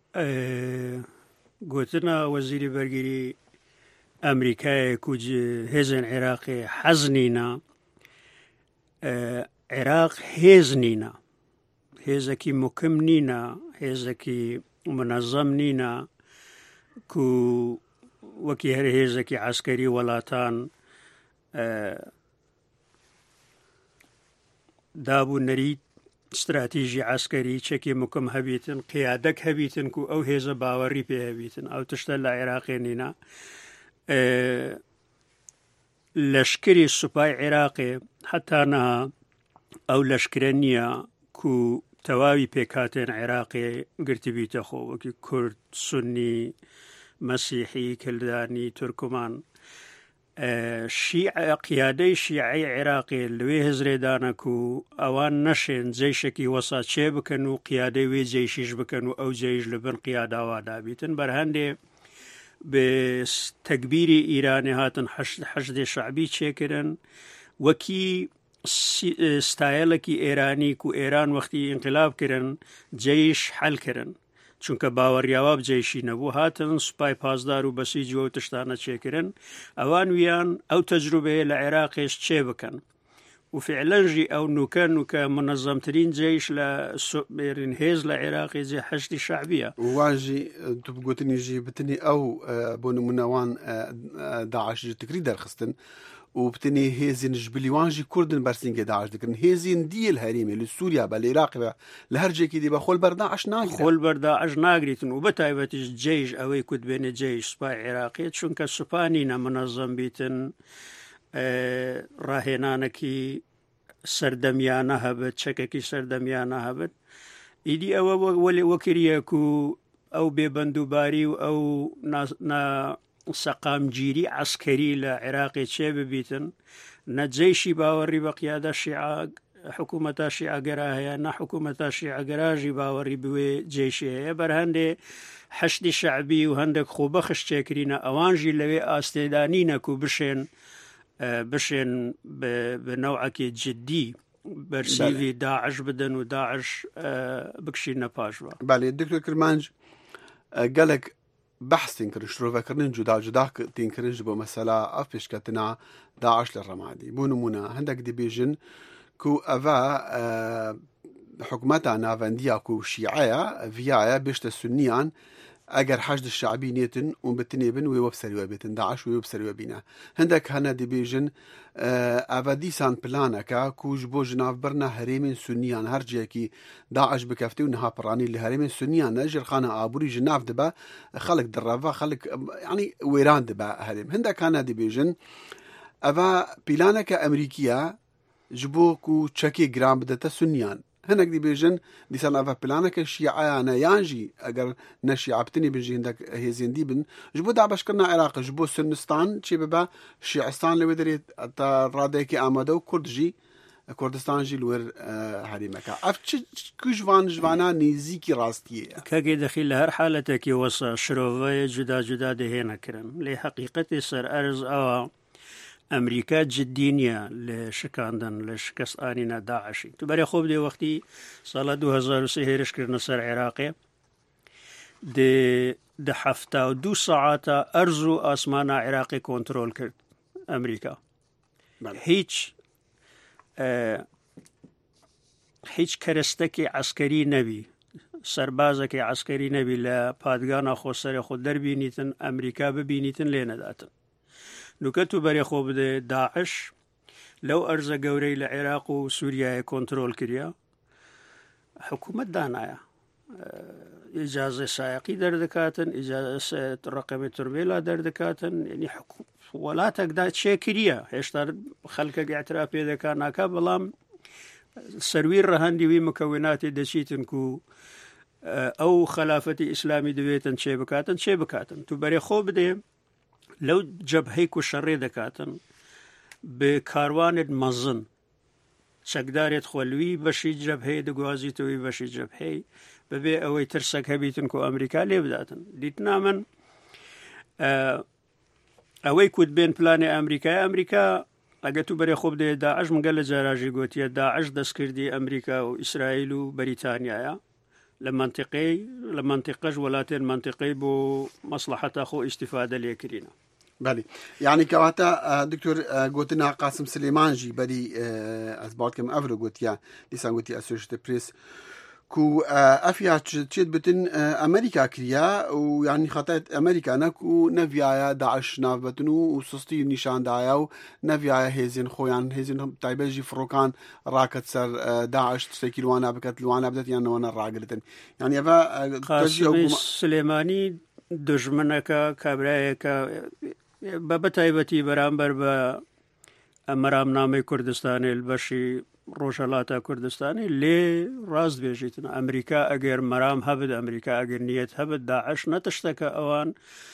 Gotina wezîrê bergirî Amerîkayê ku ji hêzên Iraqê hez nîne, Iraq hêz nîne. Hêzekî mukim nîne, hêzekî munezzem nîne ku wekî her hêzekî eskerî welatan دابوونەری استراتیژی عسکەری چەکی مکم هەبیتن قیادەک هەبیتن و ئەو هێزە باوەڕی پێ هەبیتن ئەو تشتە لە عێراقێ نینە لەشکری سوپای عێراقێ حتانەها ئەو لەشکرە نییە و تەواوی پێکاتێن عێراقێ گرتبیتە خۆ وەکی کورد سونی مەسیحی کلدانی تورکمان شیعە قیادەی شیعەی عێراقی لەوێ هەزرێدانە و ئەوان نەشێن جێشێکی وەسا چێ بکەن و قیادەی وێ جێشیش بکەن و ئەو جێش لە بن قیاداوا دابیتن بەرهەندێ بە تەکبیری ئیرانی هاتن حەشدێ شعبی چێکردن وەکی ستایلێکی ئێرانی و ئێران وەختی ئینقلاب کردن جێش حەل کردن چونکە باوەڕیاوا بجێشی نەبوو هاتن سوپای پاسدار و بەسیج و تشتانە چێکردن ئەوان ویان ئەو تەجروبەیە لە عێراقیش چێ بکەن و فعلەنژی ئەو نوکە نوکە منەظەمترین جێش لە سوبێرین هێز لە عێراقی جێ حەشتی شعبیە واژی تو بگوتنیژی بتنی ئەو بۆ نمونەوان داعشی تکری دەرخستن و بتنی هێزین ژبلیوانژی کوردن بەرسینگە داعش دەکردن هێزین دیل هەرێمێ لە سووریا بە لە عێراق لە هەر جێکی دی بە خۆل بەرداعش ناگرێت خۆل بەرداعش ناگریتن و بە تایبەتیش جێش ئەوەی کوت بێنێ جێش سوپای عێراقیت چونکە سوپانی نەمنەظەم بیتن ڕاهێنانێکی سەردەمیانە هەبێت چەکێکی سەردەمیانە هەبێت ئیدی ئەوە وەکریەک و ئەو بێبەندوباری و ئەو سەقامگیری عسکەری لە عێراقی چێ ببیتن نەجێشی باوەڕی بە قیادە شیعە حکوومەتە شیعەگەرا هەیە نە حکوومەتە شیعەگەراژی باوەڕی بوێ جێشی هەیە بەرهەندێ حەشتی شعبی و هەندێک خۆبەخش چێکرینە ئەوانژی لەوێ ئاستێدانی نەکو بشێن بشێن بە نەوعەکی جدی بەرسیوی داعش بدەن و داعش بکشینە پاشوە. بەڵێ دکتۆر کرمانج گەلێک بەحسین کرد شرۆڤەکردن جودا جودا تینکردن بۆ مەسەلا ئەف پێشکەتنا داعش لە ڕەمادی بۆ نمونە هەندێک دەبێژن کو ئەڤە حکومەتە ناڤەندیە و شیعەیە ڤایە بێشتە سنیان ئەگەر حەشد شعبی نێتن و بتنێ بن وێ وەبسەریوە بێتن داعش وێ وەبسەریوە بینە هەندێک هەنە دەبێژن ئەڤە دیسان پلانەکە کوژ بۆ ژناڤبەرنە هەرێمین سنیان هەرجێکی داعش بکەفتێ و نەهاپڕانی لە هەرێمین سنیان نەژێرخانە ئابووری ژناف دەبە خەڵک دڕەڤە خەڵک ینی وێران دەبە هەرێم هەندێک هەنە دەبێژن ئەڤە پیلانەکە ئەمریکیە ji bo ku çekê giran bidete Sunniyan hinek dibêjin dîsan eva planeke şîeyane yan jî eger ne şîabtinê bin jî hindek hêzîndî bin ji bo dabeşkirina Iraqê ji bo Sunnistan çê bibe Şîistan li wê derê ta radeyekî amade û Kurd jî Kurdistan jî li wir herêmeke ev çi ku ji van ji vana nêzîkî rastiyê ye kekê dixî li her haletekî wesa şiroveyê cuda cuda dihêne kirin lê heqîqetê ser erz ewa ئەمریکا جددی نییە لە شکاندن لە شکستانینە داعشی تو بەرێ خۆ بدێ وەختی ساڵە دو هەزار و سێ هێرشکردنە سەر عێراقێ دە حەفتا و دوو سەعاتە ئەرز و ئاسمانە عێراقی کۆنترۆل کرد ئەمریکا هیچ هیچ کەرەستەکی عەسکەری نەبی سەربازێکی عەسکەری نەبی لە پادگانە خۆسەرێ خۆ دەربینیتن ئەمریکا ببینیتن لێ نەداتن نوکە تو بەرێ خۆ بدێ داعش لەو ئەرزە گەورەی لە عێراق و سووریایە کۆنترۆل کردیا حکوومەت دانایە ئیجازە سایقی دەردەکاتن ئیجازە ڕقەمی توربێلا دەردەکاتن ینی وڵاتێکدا چێکریە هێشتا خەڵکە ئاعتراف پێ دەکات ناکا بەڵام سەروی ڕەهەندی وی مکەوناتی دەچیتن و ئەو خەلافەتی ئیسلامی دەوێتن چێ بکاتن چێ بکاتن تو بەرێ خۆ بدێ لەو جەبهەی و شەڕێ دەکاتن بە کاروانت مەزن چەکدارێت خۆلوی بەشی جەبهەیە دەگوازیتەوەی بەشی جەبهەی بەبێ ئەوەی ترسەک هەبیتن و ئەمریکا لێ بداتن دیتنا من ئەوەی کوت بێن پلانی ئەمریکای ئەمریکا ئەگە تو بەرێ خۆ بدێ داعش مگەل لە جاراژی گوتیە داعش دەستکردی ئەمریکا و ئیسرائیل و بەریتانیایە لە منطقەی لە منطقەش وڵاتێن منطقەی بۆ مەسلحەتە خۆ ئیستیفادە لێکرینە بەڵێ یعنی کەواتە دکتۆر گوتنا قاسم سلێمانژی بەری ئەزباتکەم ئەڤرە گوتیە دیسان گوتی ئەسۆشیتد پرێس کو ئەفیا چێت بتن ئەمریکا کریە و یانی خەتایت ئەمریکا نەکو نەڤایە داعش ناوبەتن و سستی نیشاندایە و نەڤایە هێزین خۆیان هێزین تایبەژی فڕۆکان ڕاکەت سەر داعش تشتێکی لوانە بکات لوانە بدەت یان نەوەنە ڕاگرتن یعنی ئەڤە سلێمانی دژمنەکە کابرایەکە بە بەتایبەتی بەرامبەر بە مەرامنامەی کوردستانی بەشی ڕۆژهەڵاتە کوردستانی لێ ڕاست بێژیتن ئەمریکا ئەگەر مەرام هەبت ئەمریکا ئەگەر نیەت هەبت داعش نەتشتەکە ئەوان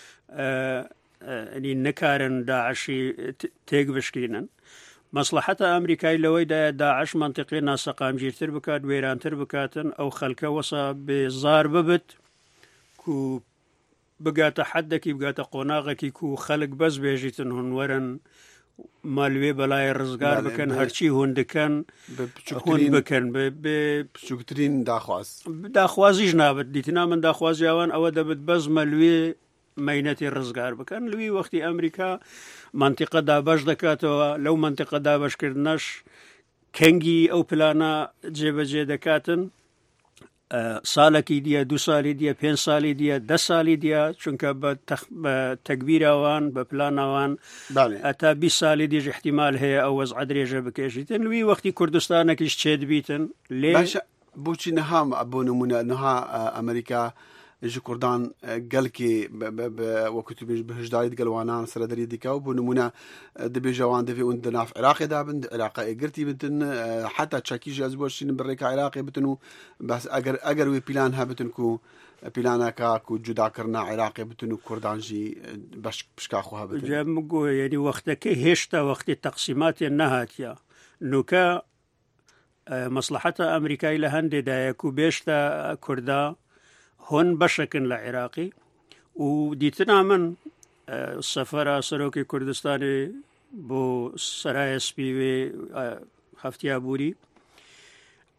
ئەنی نەکارن داعشی تێک بشکینن مەسلحەتە ئەمریکای لەوەیدایە داعش منطقی ناسەقامگیرتر بکات وێرانتر بکاتن ئەو خەڵکە وەسا بێزار ببت و بگاتە حەدێکی بگاتە قۆناغێکی و خەڵک بەس بێژیتن هونوەرن مالوێ بەلای ڕزگار بکەن هەرچی هون دەکەن هون بکەن بچووکترین داخواز داخوازیش نابێت دیتنا من داخوازیاوان ئەوە دەبێت بەس مەلوێ مەینەتی ڕزگار بکەن لەوی وەختی ئەمریکا منطقە دابەش دەکاتەوە لەو منطقە دابەشکردنەش کەنگی ئەو پلانە جێبەجێ دەکاتن ساڵێکی دیە دو ساڵی دیە پێنج ساڵی دیە دە ساڵی دیە چونکە بە تەکبیراوان بە پلانەوان ئەتا بیست ساڵی دیژ احتیمال هەیە ئەو وەزع درێژە بکێشیتن لوی وەختی کوردستانێکیش چێت بیتن لێ بۆچی نەها بۆ نمونە نەها ئەمریکا ji Kurdan gelkê wekû tu bêj bi hejdarî gelwanan seredarî dike û bû nimûne dibêje wan divê û di nav Iraqê da bin di Iraqê girtî bitin heta çekî ji ez boşînin bi rêka Iraqê bitin û bes eger eger wê pîlan hebitin ku pîlaneka ku cudakirina Iraqê bitin û Kurdan jî pişka xwe hebitin cem got yanî wextekê hêşta wextê teqsîmatê nehatiye nûke meslaheta Amerîkayê li hendê de ye ku bêşta Kurda هۆن بەشەکن لە عێراقی و دیتنا من سەفەرە سەرۆکی کوردستانی بۆ سەرایە سپیوێ هەفتیا بووری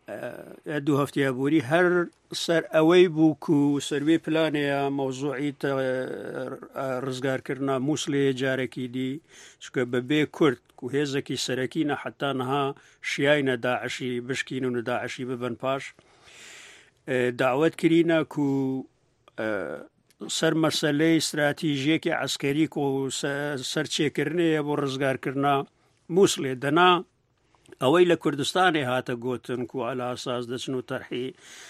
دوو هەفتەیەبووری هەر سەر ئەوەی بوو و سەروێ پلانەیە مەوزوعی ڕزگارکردنا مووسڵێ جارێکی دی چکە بەبێ کورد و هێزێکی سەرەکینە حتا نەها شیاینە داعشی بشکین و نەداعشی ببن پاش داوت کرینە و سەر مەسەلەی استراتیژیەکی عسکەری و سەرچێکردنەیە بۆ ڕزگارکردنا مووسڵێ دەنا ئەوەی لە کوردستانی هاتە گوتن و عەلا ئەساس دەچن و تەرحی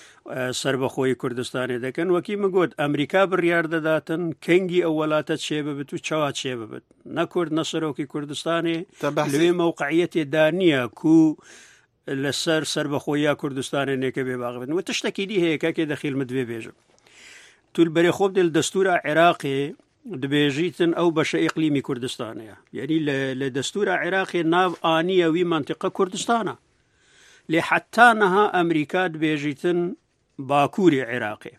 سربەخۆی کوردستانی دەکەن وەکی مگوت ئەمریکا بڕیار دەداتن کەنگی ئەو وڵاتە چێ ببێت و چاوا چێ ببێت نەکورد نەسەرۆکی کوردستانی لەوێ مەوقعیەتێدا نییە و لەسەر سربەخۆیە کوردستانی نێکە بێ باغبن و تشتێکی دی هەیە کاکێ دەخیلمت بێ بێژم تول بەرێ خۆب دل دەستورە عێراقی دەبێژیتن ئەو بەشە ئیقلیمی کوردستانەیە یعنی لە دەستورە عێراقی ناو ئانیە وی منطقە کوردستانە لێ حتا نەها ئەمریکا دبێژیتن باکووری عێراقی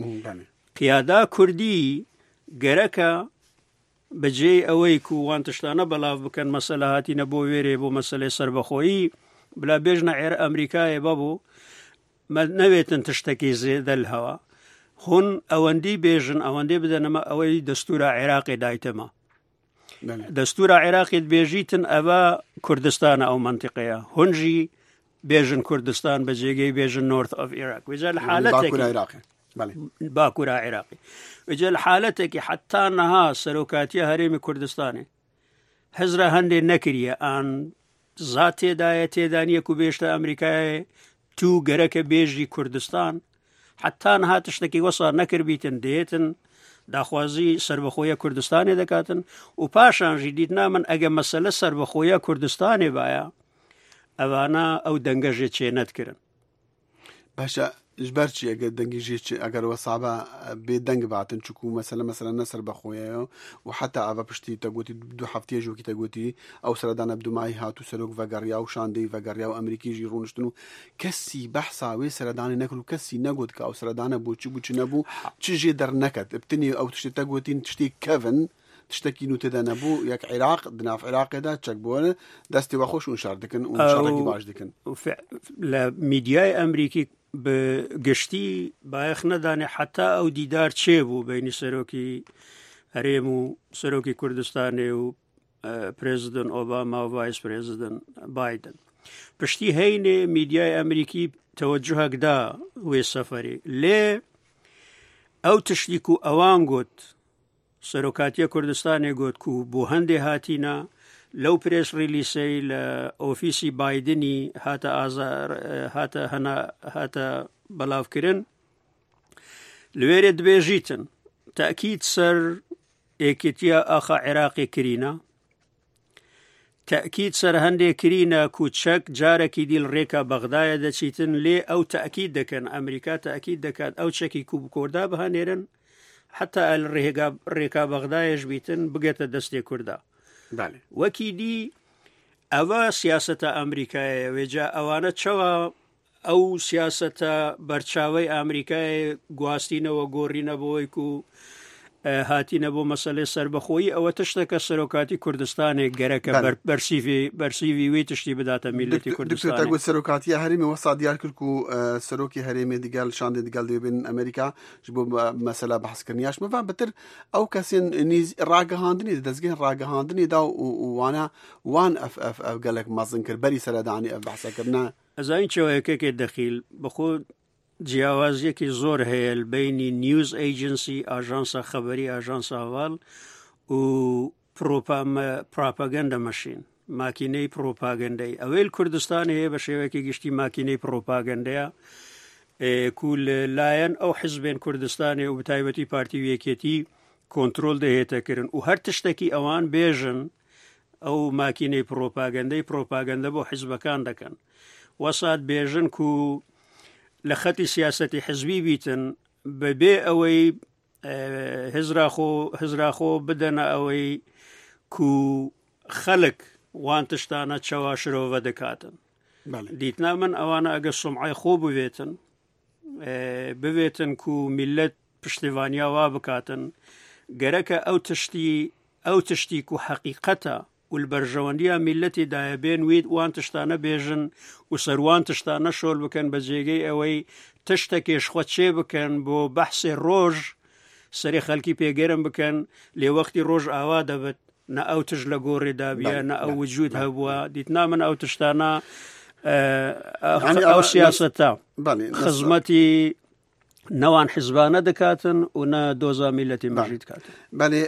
قیادا کوردی گەرەکە بەجێ ئەوەی کووان تشتانە بەڵاو بکەن مەسەلە هاتینە بۆ وێرێ بۆ مەسەلەی سربەخۆیی بلا بێژنە عێر ئەمریکایە بەبوو نەوێتن تشتێکی زێدە هەوە هون ئەوەندی بێژن ئەوەندەی بدەنەمە ئەوەی دەستورە عێراقی دایتەمە دەستورە عێراقی بێژیتن ئەوە کوردستانە ئەو منطقەیە هونجی بێژن کوردستان بە جێگەی بێژن نۆرت ئۆف عێراق وجا لە حالەتێکی باکوورە عێراقی وجا لە حالەتێکی حتا نەها سەرۆکاتیە هەرێمی کوردستانی هەزرە هەندێک نەکریە ئان زات تێدایە تێدانیەک و بێشتە ئەمریکای تو گەرەکە بێژی کوردستان حتا نەها تشتێکی وەسا نەکردبیتن دێتن داخوازی سربەخۆیە کوردستانی دەکاتن و پاشانژی دیتنا من ئەگە مەسەلە سربەخۆیە کوردستانی باە ئەوانە ئەو دەنگەژێ چێ نەتکردن باشە ژبەر چی ئەگە دەنگیژێ ئەگەرەوە سابە بێ دەنگ باتن چکو مەسەلە مەسەلە نەسەر بەخۆیە و حتا ئەوە پشتی تەگوتی دوو هەفتەیە ژووکی تەگوتی ئەو سەردانە بدومای هاتو سەرۆک ڤەگەڕیا و شاندەی ڤەگەڕیا و ئەمریکیژی ڕوونشتن و کەسی بەحساوێ سەردانی نەکرد و کەسی نەگوت کە ئەو سەردانە بۆچی بوو چ نەبوو چژێ دەرنەکەت بتنی ئەو تشتێ تەگوتین تشتی کەڤن تشتێکی نوتەدا نەبوو یەک عێراق دناف عێراقێدا چەک بۆنە دەستی وە خۆش و شار دەکەن و شارێکی باش دەکەن لە میدیای ئەمریکی گشتی بایەخ نەدانێ حتا ئەو دیدار چێ بوو بینی سەرۆکی هەرێم و سەرۆکی کوردستانی و پرێزیدنت ئۆباما و ڤایس پرێزیدنت بایدن پشتی هەینێ میدیای ئەمریکی تەوەجوهەکدا وێ سەفەری لێ ئەو تشتێک و ئەوان گوت سەرۆکاتیە کوردستانی گوت و بۆ هەندێ هاتینە لەو پرێس ریلیسەی لە ئۆفیسی بایدنی هاتە ئازار هاتە هەنا هاتە بەڵاوکردن لەوێرێ دبێژیتن تەکید سەر ئێکێتیە ئاخا عێراقی کرینە تەکید سەر هەندێک کرینە کوچەک جارێکی دیل ڕێکا بەغدایە دەچیتن لێ ئەو تەکید دەکەن ئەمریکا تەکید دەکات ئەو چەکی کوب کۆردا بهانێرن حتا ڕێکا بەغدایەش بیتن بگێتە دەستێ کووردا وەکی دی ئەوە سیاسەتە ئەمریکایە وێجا ئەوانە چەوە ئەو سیاسەتە بەرچاوەی ئەمریکای گواستینەوە گۆڕینە بۆی و هاتینە بۆ مەسەلەی سربەخۆیی ئەوە تشتێکە سەرۆکاتی کوردستانی گەرەکە بەرسیفی بەرسیوی وی تشتی بداتە میلەتی کوردستان سەرۆکاتیە هەرێمی وەسا دیار کرد و سەرۆکی هەرێمی دیگەل شاندێ دیگەل دەبێن ئەمریکا بۆ مەسەلا بەحسکردنیاش مەڤان بەتر ئەو کەسێن ڕاگەهاندنی دەستگەن ڕاگەهاندنیدا وانە وان ئەف ئەف ئەف گەلێک مەزن کرد بەری سەردانی ئەف بەحسەکردنا ئەزاین چێوەیەکێکێ دەخیل بەخۆ جیاوازیەکی زۆر هەیە بینی نیوز ئەیجنسی ئاژانسە خەبەری ئاژانسە هەواڵ و پراپەگەندە مەشین ماکینەی پرۆپاگەندەی ئەوەی کوردستانی هەیە بە شێوەیەکی گشتی ماکینەی پرۆپاگەندەیە کو لایەن ئەو حیزبێن کوردستانی و بەتایبەتی پارتی یەکێتی کۆنتترۆل دەهێتەکردن و هەر تشتێکی ئەوان بێژن ئەو ماکینەی پرۆپاگەندەی پرۆپاگەندە بۆ حیزبەکان دەکەن وەسات بێژن و لە خەتی سیاسەتی حزبی بیتن بەبێ ئەوەی هزراخۆ بدەنە ئەوەی کو خەڵک وان تشتانە چاواشرۆڤە دەکاتن دیتنا من ئەوانە ئەگە سومعای خۆ بوێتن بوێتن و میلەت پشتیوانیا وا بکاتن گەرەکە ئەو تشتی ئەو تشتی و حەقیقەتە و بەرژەوەندیە میلەتی دایەبێن ویت وان تشتانە بێژن و سەروان تشتانە شۆل بکەن بە جێگەی ئەوەی تشتێکێشخوا چێ بکەن بۆ بەحسێ ڕۆژ سەری خەڵکی پێگەرم بکەن لێ وەختی ڕۆژ ئاوا دەبێت نە ئەو تش لە گۆڕێدا بیە نە ئەو وجود هەبووە دیتنا من ئەو تشتانە ئەو سیاسەتە خزمەتی نەوان حیزبانە دەکاتن و نە دۆزا میلەتی مەژید کاتن بەێ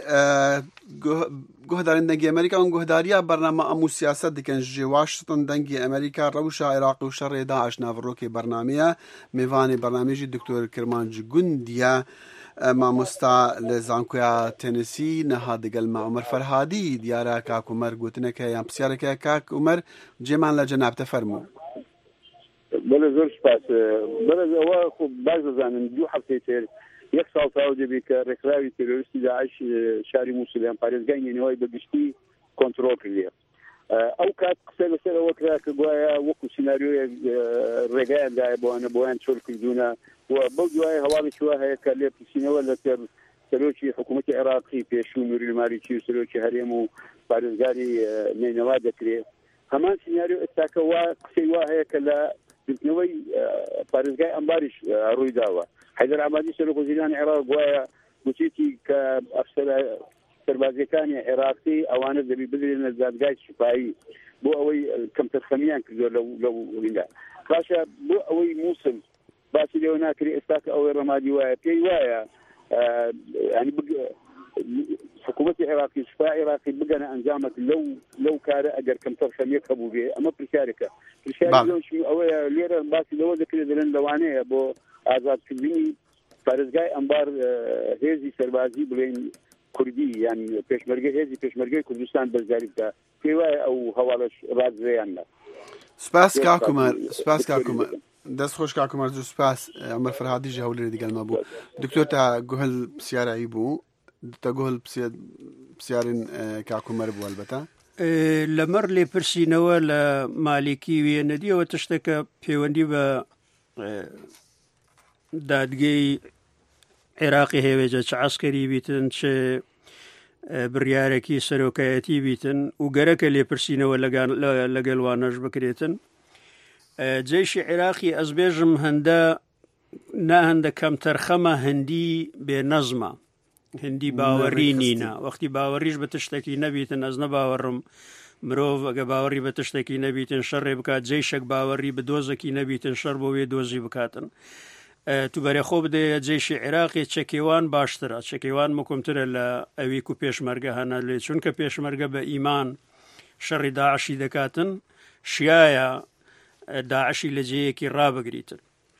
گۆهدارین دەنگی ئەمریکا و گۆهداریە بەرنامە ئەم و سیاست دکەن ژێ واشتن دەنگی ئەمریکا ڕەوشە عێراق و شەڕێ داعش ناڤڕۆکی بەرنامەیە میوانی بەرنامێژی دکتۆر کرمانج گوندیە مامۆستا لە زانکۆیا تێنسی نەها دەگەل مەعومەر فەرهادی دیارە کاک عومەر گوتنەکە یان پرسیارەکە کاک عومەر جێمان لە جەنابتە فەرموو. بەڵێ زۆر سپاس بەرەوە خۆ باش دەزانن دوو هەفتەی تر یەک ساڵ تاو دەبێ کە ڕێکخراوی تێرۆریستی داعش شاری مووسڵیان پارێزگای نێنەوەی بەگشتی کۆنتڕۆڵ کردێ ئەو کات قسە لەسەر ئەوە کرا کە گوایە وەکو سیناریۆیە ڕێگایاندایە بۆوانە بۆیان چۆل کردوونە و بەو دوایە هەواڵێکی وا هەیە کە لێ پرسینەوە لەسەر سەرۆکی حکوومەتی عێراقی پێشوو نووری مالیکی و سەرۆکی هەرێم و پارێزگاری نێنەوا دەکرێت هەمان سیناریۆ ئێستاکە وا قسەی وا هەیە کە لە گرتنەوەی پارێزگای ئەمباریش ڕووی داوە حەیدەر عەبادی سەرۆکوەزیرانی عێراق گوایە گوتێتی کە ئەفسەرە سەربازیەکانی عێراقی ئەوانە دەبی بدرێنە زادگای سوپایی بۆ ئەوەی کەمتەرخەمیان کردو لەو ڕینگا باشە بۆ ئەوەی مووسڵ باسی لێوە ناکری ئێستاکە ئەوەی ڕەمادی وایە پێی وایە ینی حکوومەتی عێراقی سوپای عێراقی بگەنە ئەنجامەت لەو لەو کارە ئەگەر کەمتەرخەمیەک هەبوو بێ ئەمە پرسیارێکە پرسیاری ئەوەیە لێرە باسی لەوە دەکرێت دەڵێن لەوانەیە بۆ ئازادکردنی پارێزگای ئەمبار هێزی سەربازی بڵێن کوردی یان پێشمەرگە هێزی پێشمەرگەی کوردستان بەرزاری بکە پێی وایە ئەو هەواڵەش ڕازیان نە. سپاس کاک عومەر سپاس کاک عومەر دەست خۆش کاک عومەر زۆر سپاس عومەر فەرهادیش هەولێر دیگەلمە بوو دکتۆر تا گوهل پرسیارایی بوو تا گوهل پرسیارن کاک عومەر بوو البەتە لەمەڕ لێ پرسینەوە لە مالیکی وێنەدیەوە تشتێکە پەیوەندی بە دادگەی عێراقی هێوێجە چ عەسکەری بیتن چ بڕیارێکی سەرۆکایەتی بیتن و گەرەکە لێپرسینەوە لەگەڵوانەش بکرێتن جێشی عێراقی ئەزبێژم هەندە نا هەندە کەمتەرخەمە هەندی بێنەزمە هەندی باوەڕی نینە وەختی باوەڕیش بە تشتێکی نەبیتن ئەز نەباوەڕم مرۆڤ ئەگە باوەڕی بە تشتێکی نەبیتن شەڕێ بکات جێشێک باوەڕی بە دۆزێکی نەبیتن شەڕ بۆ وێ دۆزی بکاتن تو بەرەخۆ بدەیە جێشی عێراقی چەکێوان باشترە چەکێوان مکمترە لە ئەوی و پێشمەرگە هەنا لێ چونکە پێشمەرگە بە ئیمان شەڕی داعشی دەکاتن شیایە داعشی لە جەیەکی ڕابگریتن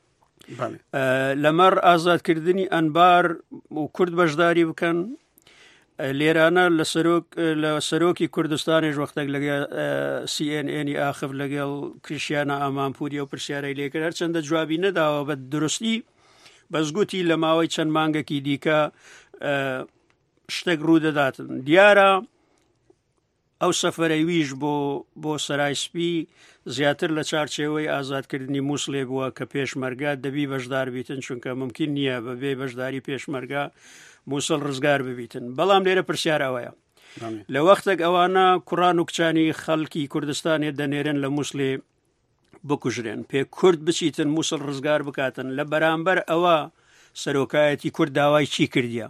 لەمەڕ ئازادکردنی ئەنبار و کورد بەشداری بکەن لێرانە لە لە سەرۆکی کوردستانیش وەختێک لەگە سی ئێن ئێنی ئاخف لەگەڵ کریشیانە ئامانپوری و پرسیارەی لێکرد هەرچەندە جوابی نەداوە بە درستی بەزگوتی لە ماوەی چەند مانگێکی دیکە شتێک ڕوودەداتن دیارە ئەو سەفەرەویش بۆ بۆ سەرایسپی زیاتر لە چارچێوەی ئازادکردنی مووسڵێ بووە کە پێشمەرگە دەبی بەشدار بیتن چونکە ممکن نییە بەبێ بەشداری پێشمەرگە مووسڵ ڕزگار ببیتن بەڵام لێرە پرسیارەوەیە لە وەختێک ئەوانە کوڕان و کچانی خەڵکی کوردستانی دەنێرن لە مووسڵێ بکوژرێن پێ کورد بچیتن مووسڵ ڕزگار بکاتن لە بەرامبەر ئەوە سەرۆکایەتی کورد داوای چی کردیە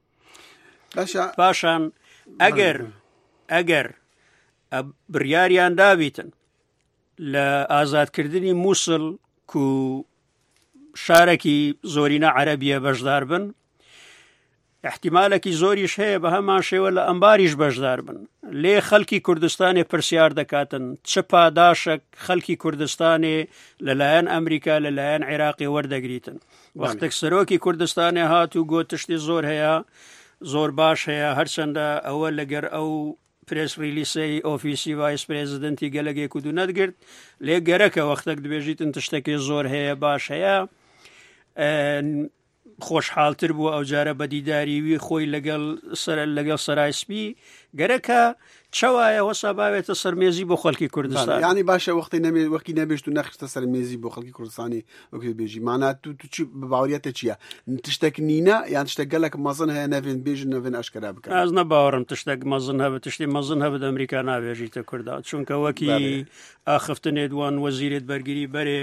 پاشان ئەگەر ئەگەر بڕیاریان دابیتن لە ئازادکردنی مووسڵ و شارێکی زۆرینە عەرەبیە بەشدار بن احتیمالێکی زۆریش هەیە بە هەمان شێوە لە ئەمباریش بەشدار بن لێ خەڵکی کوردستانی پرسیار دەکاتن چ پاداشێک خەڵکی کوردستانی لەلایەن ئەمریکا لەلایەن عێراقی وەردەگریتن وەختێک سەرۆکی کوردستانی هات و گوت تشتی زۆر هەیە زۆر باش هەیە هەرچەندە ئەوە لەگەر ئەو پرس ریلیسی ئۆفیسی وایس پرێزیدنتی گەلەگێک و دوو نەتگرت لێ گەرەکە وەختێک دەبێژیتن تشتێکی زۆر هەیە باش هەیە خۆشحاڵتر بووە ئەو جارە بەدیداریوی خۆی لەگەڵ سەر لەگەڵ سەرایسپی گەرەکە چاوایە وەسا باوێتە سەرمێزی بۆ خەڵکی کوردستان. ینی باشە وەختی نەمێ وەکی نەبێشت و نەخستە سەرمێزی بۆ خەڵکی کوردستانی وەکی بێژی مانات تو تو چی باوریەتە چییە تشتێک نینە یان تشتێک گەلێک مەزن هەیە نەوێن بێژن نەوێن ئەشکرا بکەن. ئاز نەباوەڕم تشتێک مەزن هەبێت تشتی مەزن هەبێت ئەمریکا نابێژیتە کووردا چونکە وەکی ئاخفتنێ دوان وەزیرێت بەرگری بەرێ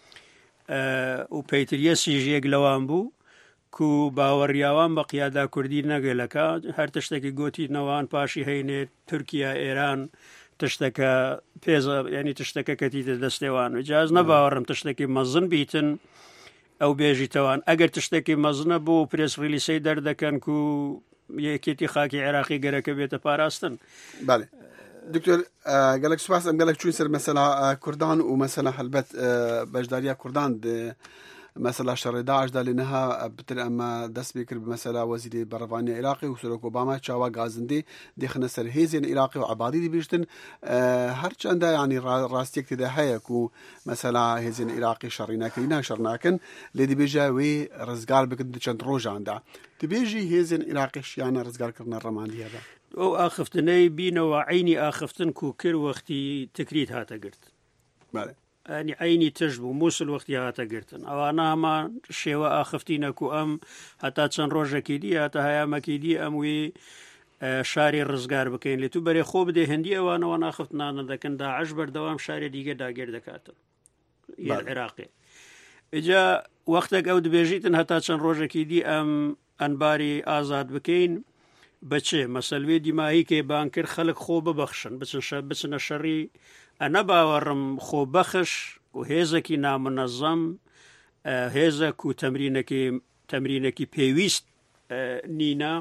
و پەیتریەسی ژێک لەوان بوو کو باوەڕیاوان بە قیادا کوردی نەگەلەکە هەر تشتێکی گوتی نەوان پاشی هەینێت تورکیا ئێران تشتەکە پێزە ینی تشتەکە کەتیتە دەستێوان و جاز نەباوەڕم تشتێکی مەزن بیتن ئەو بێژیتەوان ئەگەر تشتێکی مەزنە بۆ پرێس ڕیلیسەی دەردەکەن و یەکێتی خاکی عێراقی گەرەکە بێتە پاراستن. بەڵێ دکتۆر گەلک سوپاس ئەم گەلک چوین سەر مەسەلا کوردان و مەسەلا هەلبەت بەشداریە کوردان مثلا شر داعش دا لنها بتر اما دست بكر بمثلا وزير برفاني عراقي وسلوك اوباما تشاوا غازندي دخنا سر هيزن عراقي وعبادي دي بيشتن أه هر چندا يعني راستيك تدا هيكو مثلا هيزن عراقي شرينا كينا شرناكن لدي بيجا وي رزقار بكد چند روج عندا تبيجي هيزن عراقي يعني رزقار كرنا الرماندي هذا او اخفتني بينا وعيني اخفتن كو كر وقتي تكريت هاتا قرت بله يعني عيني تجبو موصل وقت هاتا قرتن او انا ما شيوا اخفتينكو ام حتى چن روجا كيدي حتى هياما كيدي ام وي شاري رزگار بكين لتو بري خوب دي هندي او انا وانا اخفتنا لكن داعش بردوام شاري ديگه داگير دكاتن العراقي اجا وقتك او دبيجيتن حتى چن روجا كيدي ام انباري آزاد بكين بچه مسلوی دیماهی که بانکر خلق خوب بخشن بچن بچن شری انا باورم خوب بخش و هیزکی نامنظم هیزک و تمرینکی تمرینکی پیوست نینا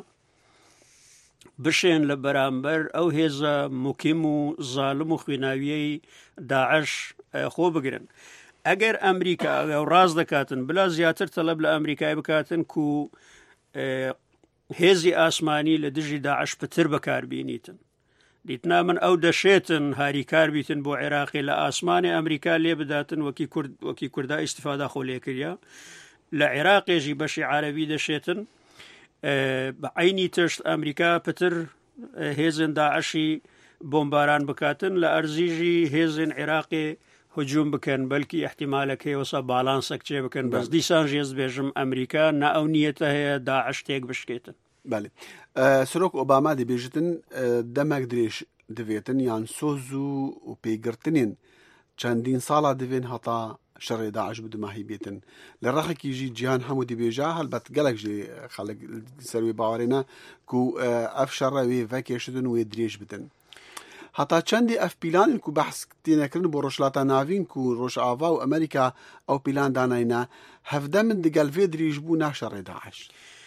بشین لبرانبر او هیزا مقیم و ظالم و خویناوی داعش خوب بگرن. اگر امریکا او راز دکاتن بلا زیاتر طلب لامریکای بکاتن کو هێزی ئاسمانی لە دژی داعش پتر بەکار بینیتن دیتنا من ئەو دەشێتن هاریکار بیتن بۆ عێراقی لە ئاسمانی ئەمریکا لێ بداتن وەکی کورد وەکی کووردا ئیستیفادا خۆ لێکردیا لە عێراقێژی بەشی عەرەبی دەشێتن بە عینی تشت ئەمریکا پتر هێزن داعشی بۆمباران بکاتن لە ئەرزیژی هێزن عێراقی هجوم بکەن بەلکی احتیمالەکەی وەسا باڵانسەک چێ بکەن بەس دیسان ژێز بێژم ئەمریکا نە ئەو نیەتە هەیە داعش تێک بشکێتن. بەێ سرۆک ئۆباما دەبێژتن دەمەک درێژ دەبێتن یان سۆز و پێیگرتنین چەندین ساڵا دەبێن هەتا شەڕێ داعش بدماهی بێتن لە ڕەخێکیژی جیهان هەموو دەبێژا هەلبەت گەلک ژێ خەڵک سەروی باوەڕێنە کو ئەف شەڕە وێ ڤەکێشتن وێ درێژ بدن. حتا چەندی ئەف پیلانن کو بەحس تێنەکردن بۆ ڕۆژهەڵاتە ناوین کو ڕۆژئاوا و ئەمریکا ئەو پیلان داناینە هەفدە من دگەل vê درێژ بوو ناشەڕێ داعش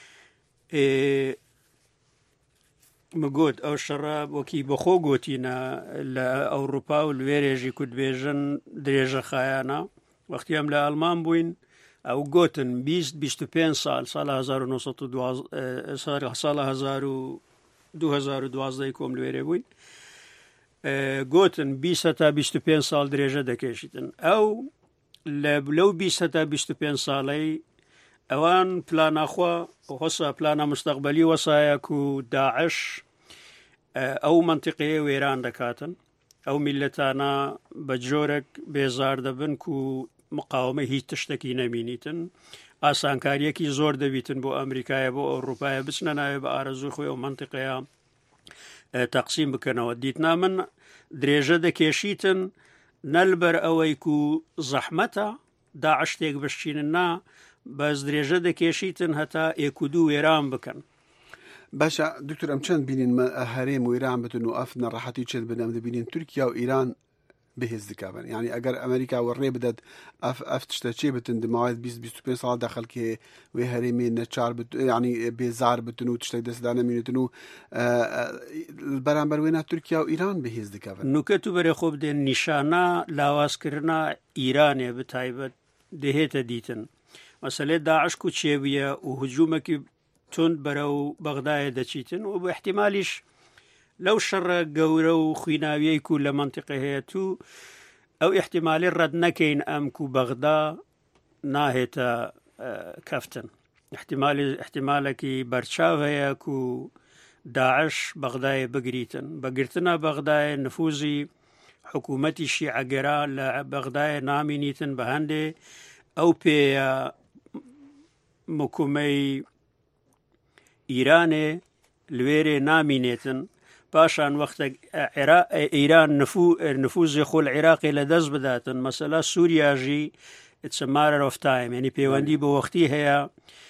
مگوت ئەو شەڕە وەکی بەخۆ گوتینە لە ئەوروپا و لێرێژی کوردبێژن درێژە خایانە وەختیام لە ئەڵمان بووین ئەو گوتن بیست بیست و پێنج ساڵ ساڵ هەزار و نۆسەد و دوازدە ساڵ هەزار و دوو هەزار و دوازدەی کۆم لێرێ بووین گوتن بیست تا بیست و پێنج ساڵ درێژە دەکێشیتن ئەو لەو بیست تا بیست و پێنج ساڵەی ئەوان پلاناخوا هەسا پلانە مستەقبەلی وەسایە و داعش ئەو منتیقەیە وێران دەکاتن ئەو میلەتانە بە جۆرێک بێزار دەبن و مقاومە هیچ تشتێکی نەبینیتن ئاسانکاریەکی زۆر دەبیتن بۆ ئەمریکایە بۆ ئەوروپایە بچنە ناوێ بە ئارەزوو خۆی ئەو منتیقەیە تەقسیم بکەنەوە دیتنا من درێژە دەکێشیتن نەلبەر ئەوەی و زەحمەتە داعش تێک بشچینن نا بەس درێژە دەکێشیتن هەتا ئێک و دوو وێران بکەن. باشە دکتۆر ئەم چەند بینین هەرێم وێران بتن و ئەف نەڕەحەتی چێت بنەم دەبینین تورکیا و ئیران بەهێز دکابن یعنی ئەگەر ئەمریکا وەڕێ بدەت ئەف ئەف تشتە چێ بتن دماوەت بیست بیست و پێنج ساڵ دەخەڵکێ وێ هەرێمێ نەچار ینی بێزار بتن و تشتێک دەستدا نەمێنێتن و بەرامبەر وێنە تورکیا و ئیران بەهێز دکابن. نوکەت و بەرێ خۆ بدێن نیشانە لاوازکردنا ئیرانێ بتایبەت دەهێتە دیتن مەسەلەی داعش و چێبیە و هجوومێکی تند بەرەو بەغدایە دەچیتن و بە احتیمالیش لەو شەڕە گەورە و خویناویەی و لە منتیقە هەیەت و ئەو احتیمالی ڕەت نەکەین ئەم و بەغدا ناهێتە کەفتن احتمال احتمالێکی بەرچاو هەیە و داعش بەغدای بگریتن بەگرتنە بەغدای نفوزی حکوومەتی شیعەگەرا لە بەغدای نامینیتن بە هەندێ ئەو پێ مکومەی ئیرانێ لوێرێ نامینێتن پاشان وەختە ئیران نفوزی خۆ لە عێراقی لە دەست بداتن مەسەلا سووریاژی it's a matter of time یعنی پەیوەندی بە وەختی هەیە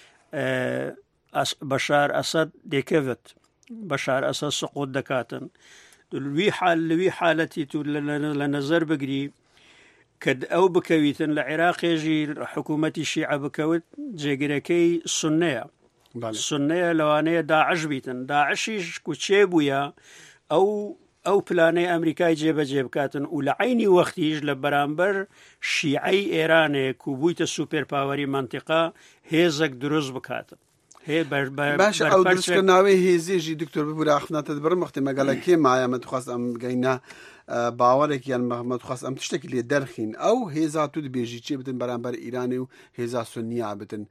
بەشار ئەسەد دێکەوێت بەشار ئەسەد سقوط دەکاتن لوی حال لوی حالەتی تو لە نەزەر بگری کە ئەو بکەویتن لە عێراقێژی حکوومەتی شیعە بکەوت جێگرەکەی سونەیە سونەیە لەوانەیە داعش بیتن داعشیش کوچێ بووە ئەو ئەو پلانەی ئەمریکای جێبەجێ بکاتن و لە عینی وەختیش لە بەرامبەر شیعەی ئێرانێک و بوویتە سوپێرپاوەری منتیقا هێزێک دروست بکاتن باش ئەو دروستکردناوەی هێزێژی دکتۆر ببوورە ئاخناتت بڕم وەختی مەگەڵە کێ مایە مەتخواست ئەم بگەینە باوەڕێک یان مەتخواست ئەم تشتێکی لێ دەرخین ئەو هێزا تو دبێژی چێ بتن بەرامبەر ئیرانی و هێزا سونیا بتن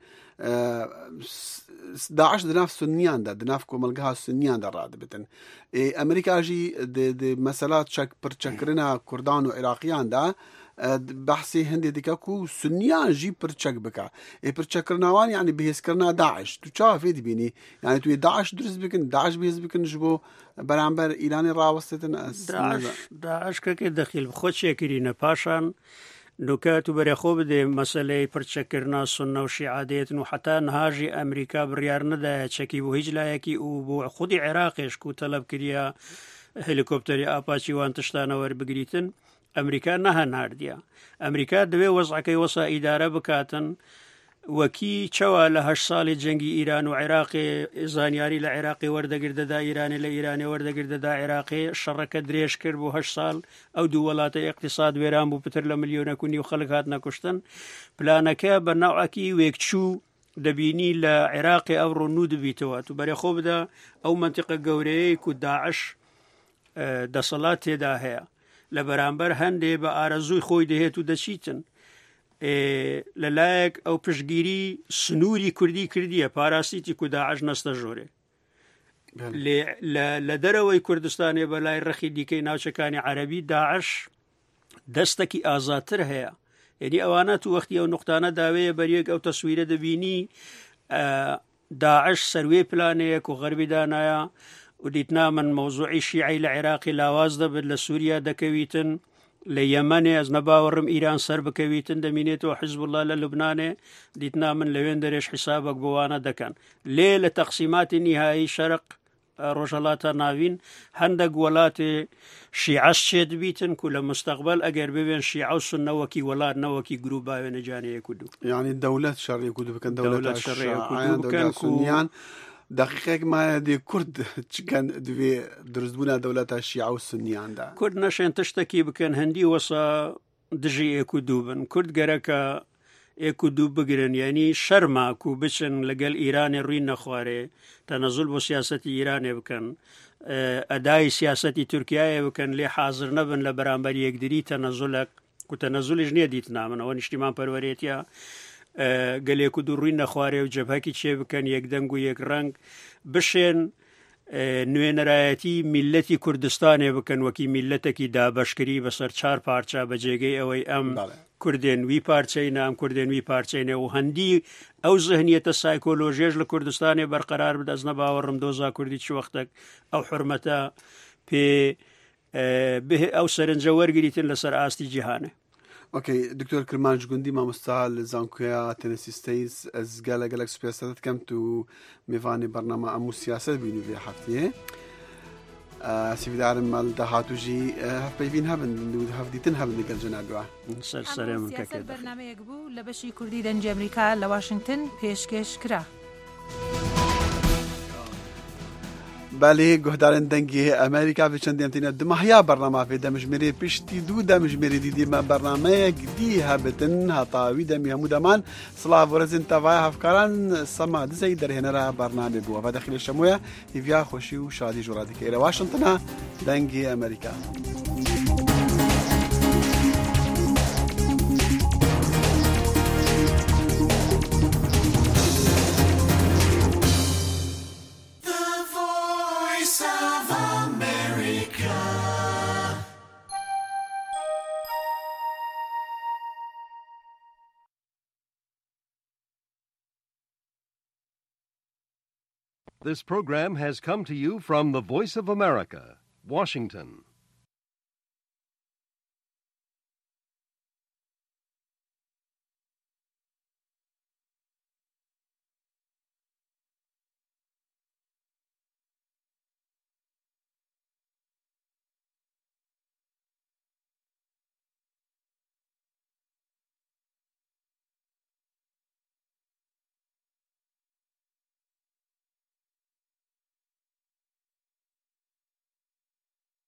داعش دناف سنیاندا دناف کۆمەلگەها سنیاندا ڕادبتن ئەمریکاژی مەسەلات پرچەکردنا کوردان و عێراقیاندا بەحسی هەندێک دیکە و سنیان ژی پرچەک بکە پرچەکردناوان یعنی بەهێزکردنا داعش تو چاوا فێ دبینی یعنی توی داعش دروست بکن داعش بەهێز بکن ji بۆ بەرامبەر ئیرانی ڕاوەستێتن داعش کەکێ دەخیل بخۆ چێکرینە پاشان نوکات و بەرەخۆ بدێ مەسەلەی پرچەکردنا سنە و شیعادێتن و حتا نهاژی ئەمریکا بڕیار نەدایە چەکی بۆ هیچ لایەکی و بۆ خودی عێراقیش و تەلەب کردە هلیکۆپتەری ئاپاچی وان تشتانە وەربگریتن ئەمریکا نەهەناردیە ئەمریکا دەوێ وەزعەکەی وەسا ئیدارە بکاتن وەکی چەوە لە هەشت ساڵی جەنگی ئیران و عێراقی زانیاری لە عێراقی وەردەگردەدا ئیرانی لە ئیرانی وەردەگردەدا عێراقی شەڕەکە درێژ کرد بۆ هەشت ساڵ ئەو دوو وڵاتە اقتصاد وێران بوو پتر لە ملیۆنەکونی و خەڵک هات نەکوشتن پلانەکە بە ناوعکی وێکچوو دەبینی لە عێراقی ئەو ڕۆنوو دەبیتەوە تو بەرەخۆ بدە ئەو منتیقە گەورەیەک و داعش دەسەڵات تێدا هەیە لە بەرامبەر هەندێ بە ئارەزووی خۆی دەهێت و دەچیتن لەلایەک ئەو پشتگیری سنووری کوردی کردیە پاراسیتی کو داعش نەستە ژۆرێ لە دەرەوەی کوردستانی بەلای ڕەخی دیکەی ناوچەکانی عەرەبی داعش دەستێکی ئازاتر هەیە یعنی ئەوانە تو وەختی ئەو نقطانە داوەیە بەریەک ئەو تەسویرە دەبینی داعش سەروێ پلانەیەک و غەربی دانایە و دیتنا من مەوزوعی شیعی لە عێراقی لاواز دەبێت لە سووریا دەکەویتن لە یەمەنێ ئەز نەباوەڕم ئیران سەر بکەویتن دەمینێتەوە حیزب الله لە لوبنانێ دیتنا من لەوێن دەرێش حیسابك بۆوانە دەکەن لێ لە تەقسیماتی نیهایی شەرق ڕۆژهەڵاتە ناوین هەندێک وڵاتی شیعەش چێت بیتن و لە مستەقبل ئەگەر ببێن شیعە و سنەوەکی وڵات نەوەکی گروپ باوێنە جانەیەک و دوو یعنی دەولەت شەڕێک و دوو بکەن دەولەت شەڕێک و دوو بکەن سنیان دقیقێک مایە دێ کورد چکەن دوێ دروستبوونا دەولەتە شیعە و سنیاندا کورد نەشێن تشتێکی بکەن هەندی وەسا دژی ئێک و دوو بن کورد گەرەکە ئێک و دوو بگرن یعنی شەرماک و بچن لەگەل ئیرانی ڕووی نەخوارێ تەنەزول بۆ سیاسەتی ئیرانێ بکەن ئەدای سیاسەتی تورکیایە بکەن لێ حاضر نەبن لە بەرامبەر یەکدری تەنەزولێک و تەنەزولیش نییە دیت نامن ئەوە نیشتیمان پەروەرێتە گەلێک و دوو ڕووی نەخوارێ و جەبهەکی چێ بکەن یەکدەنگ و یەک ڕەنگ بشێن نوێنەرایەتی میلەتی کوردستانێ بکەن وەکی میلەتێکی دابەشکری بەسەر چار پارچە بە جێگەی ئەوەی ئەم کوردێن وی پارچەینە ئەم کوردێن وی پارچەینێ و هەندی ئەو زەهنیەتە سایکۆلۆژیەش لە کوردستانی بەرقەرار بدەست نەباوەڕم دۆزا کوردی چ وەختێک ئەو حورمەتە پێ ئەو سەرنجە وەرگریتن لەسەر ئاستی جیهانە. اوكي دكتور كرمانج گوندی مامۆستا لە زانکۆیا تەنەسیستەی ئەس گەلە گەلک سپێسەت دەکەم تو میوانی بەرنامە ئەم و سیاسەت بینی بێ هەفتەیە سیدارم مەل داهاتوژی هەفپەیبین هەبن و هەفدیتن هەبن لەگەل جەنابوە سەرسەرێ من کەکرد بەرنامەیەک بوو لە بەشی کوردی دەنجی ئەمریکا لە واشنگتن پێشکەش کرا. بالێ گۆهدارن دەنگی ئەمریکا بە چەندێن تینە دمەهیا بەرنامە پێ دەمژمێری پشتی دوو دەمژمێری دیدیمە بەرنامەیەک دی هەبتن هەتاوی دەمی هەموو دەمان سڵاو وەرزن تەڤای هەفکاران سەما دزەی دەرهێنەرە بەرنامێ بووە بە دەخیلە شەموویە هیڤیا خۆشی و شادی ژوڕادیکە ئێرە واشنگتنە دەنگی ئەمریکا. This program has come to you from the Voice of America, Washington.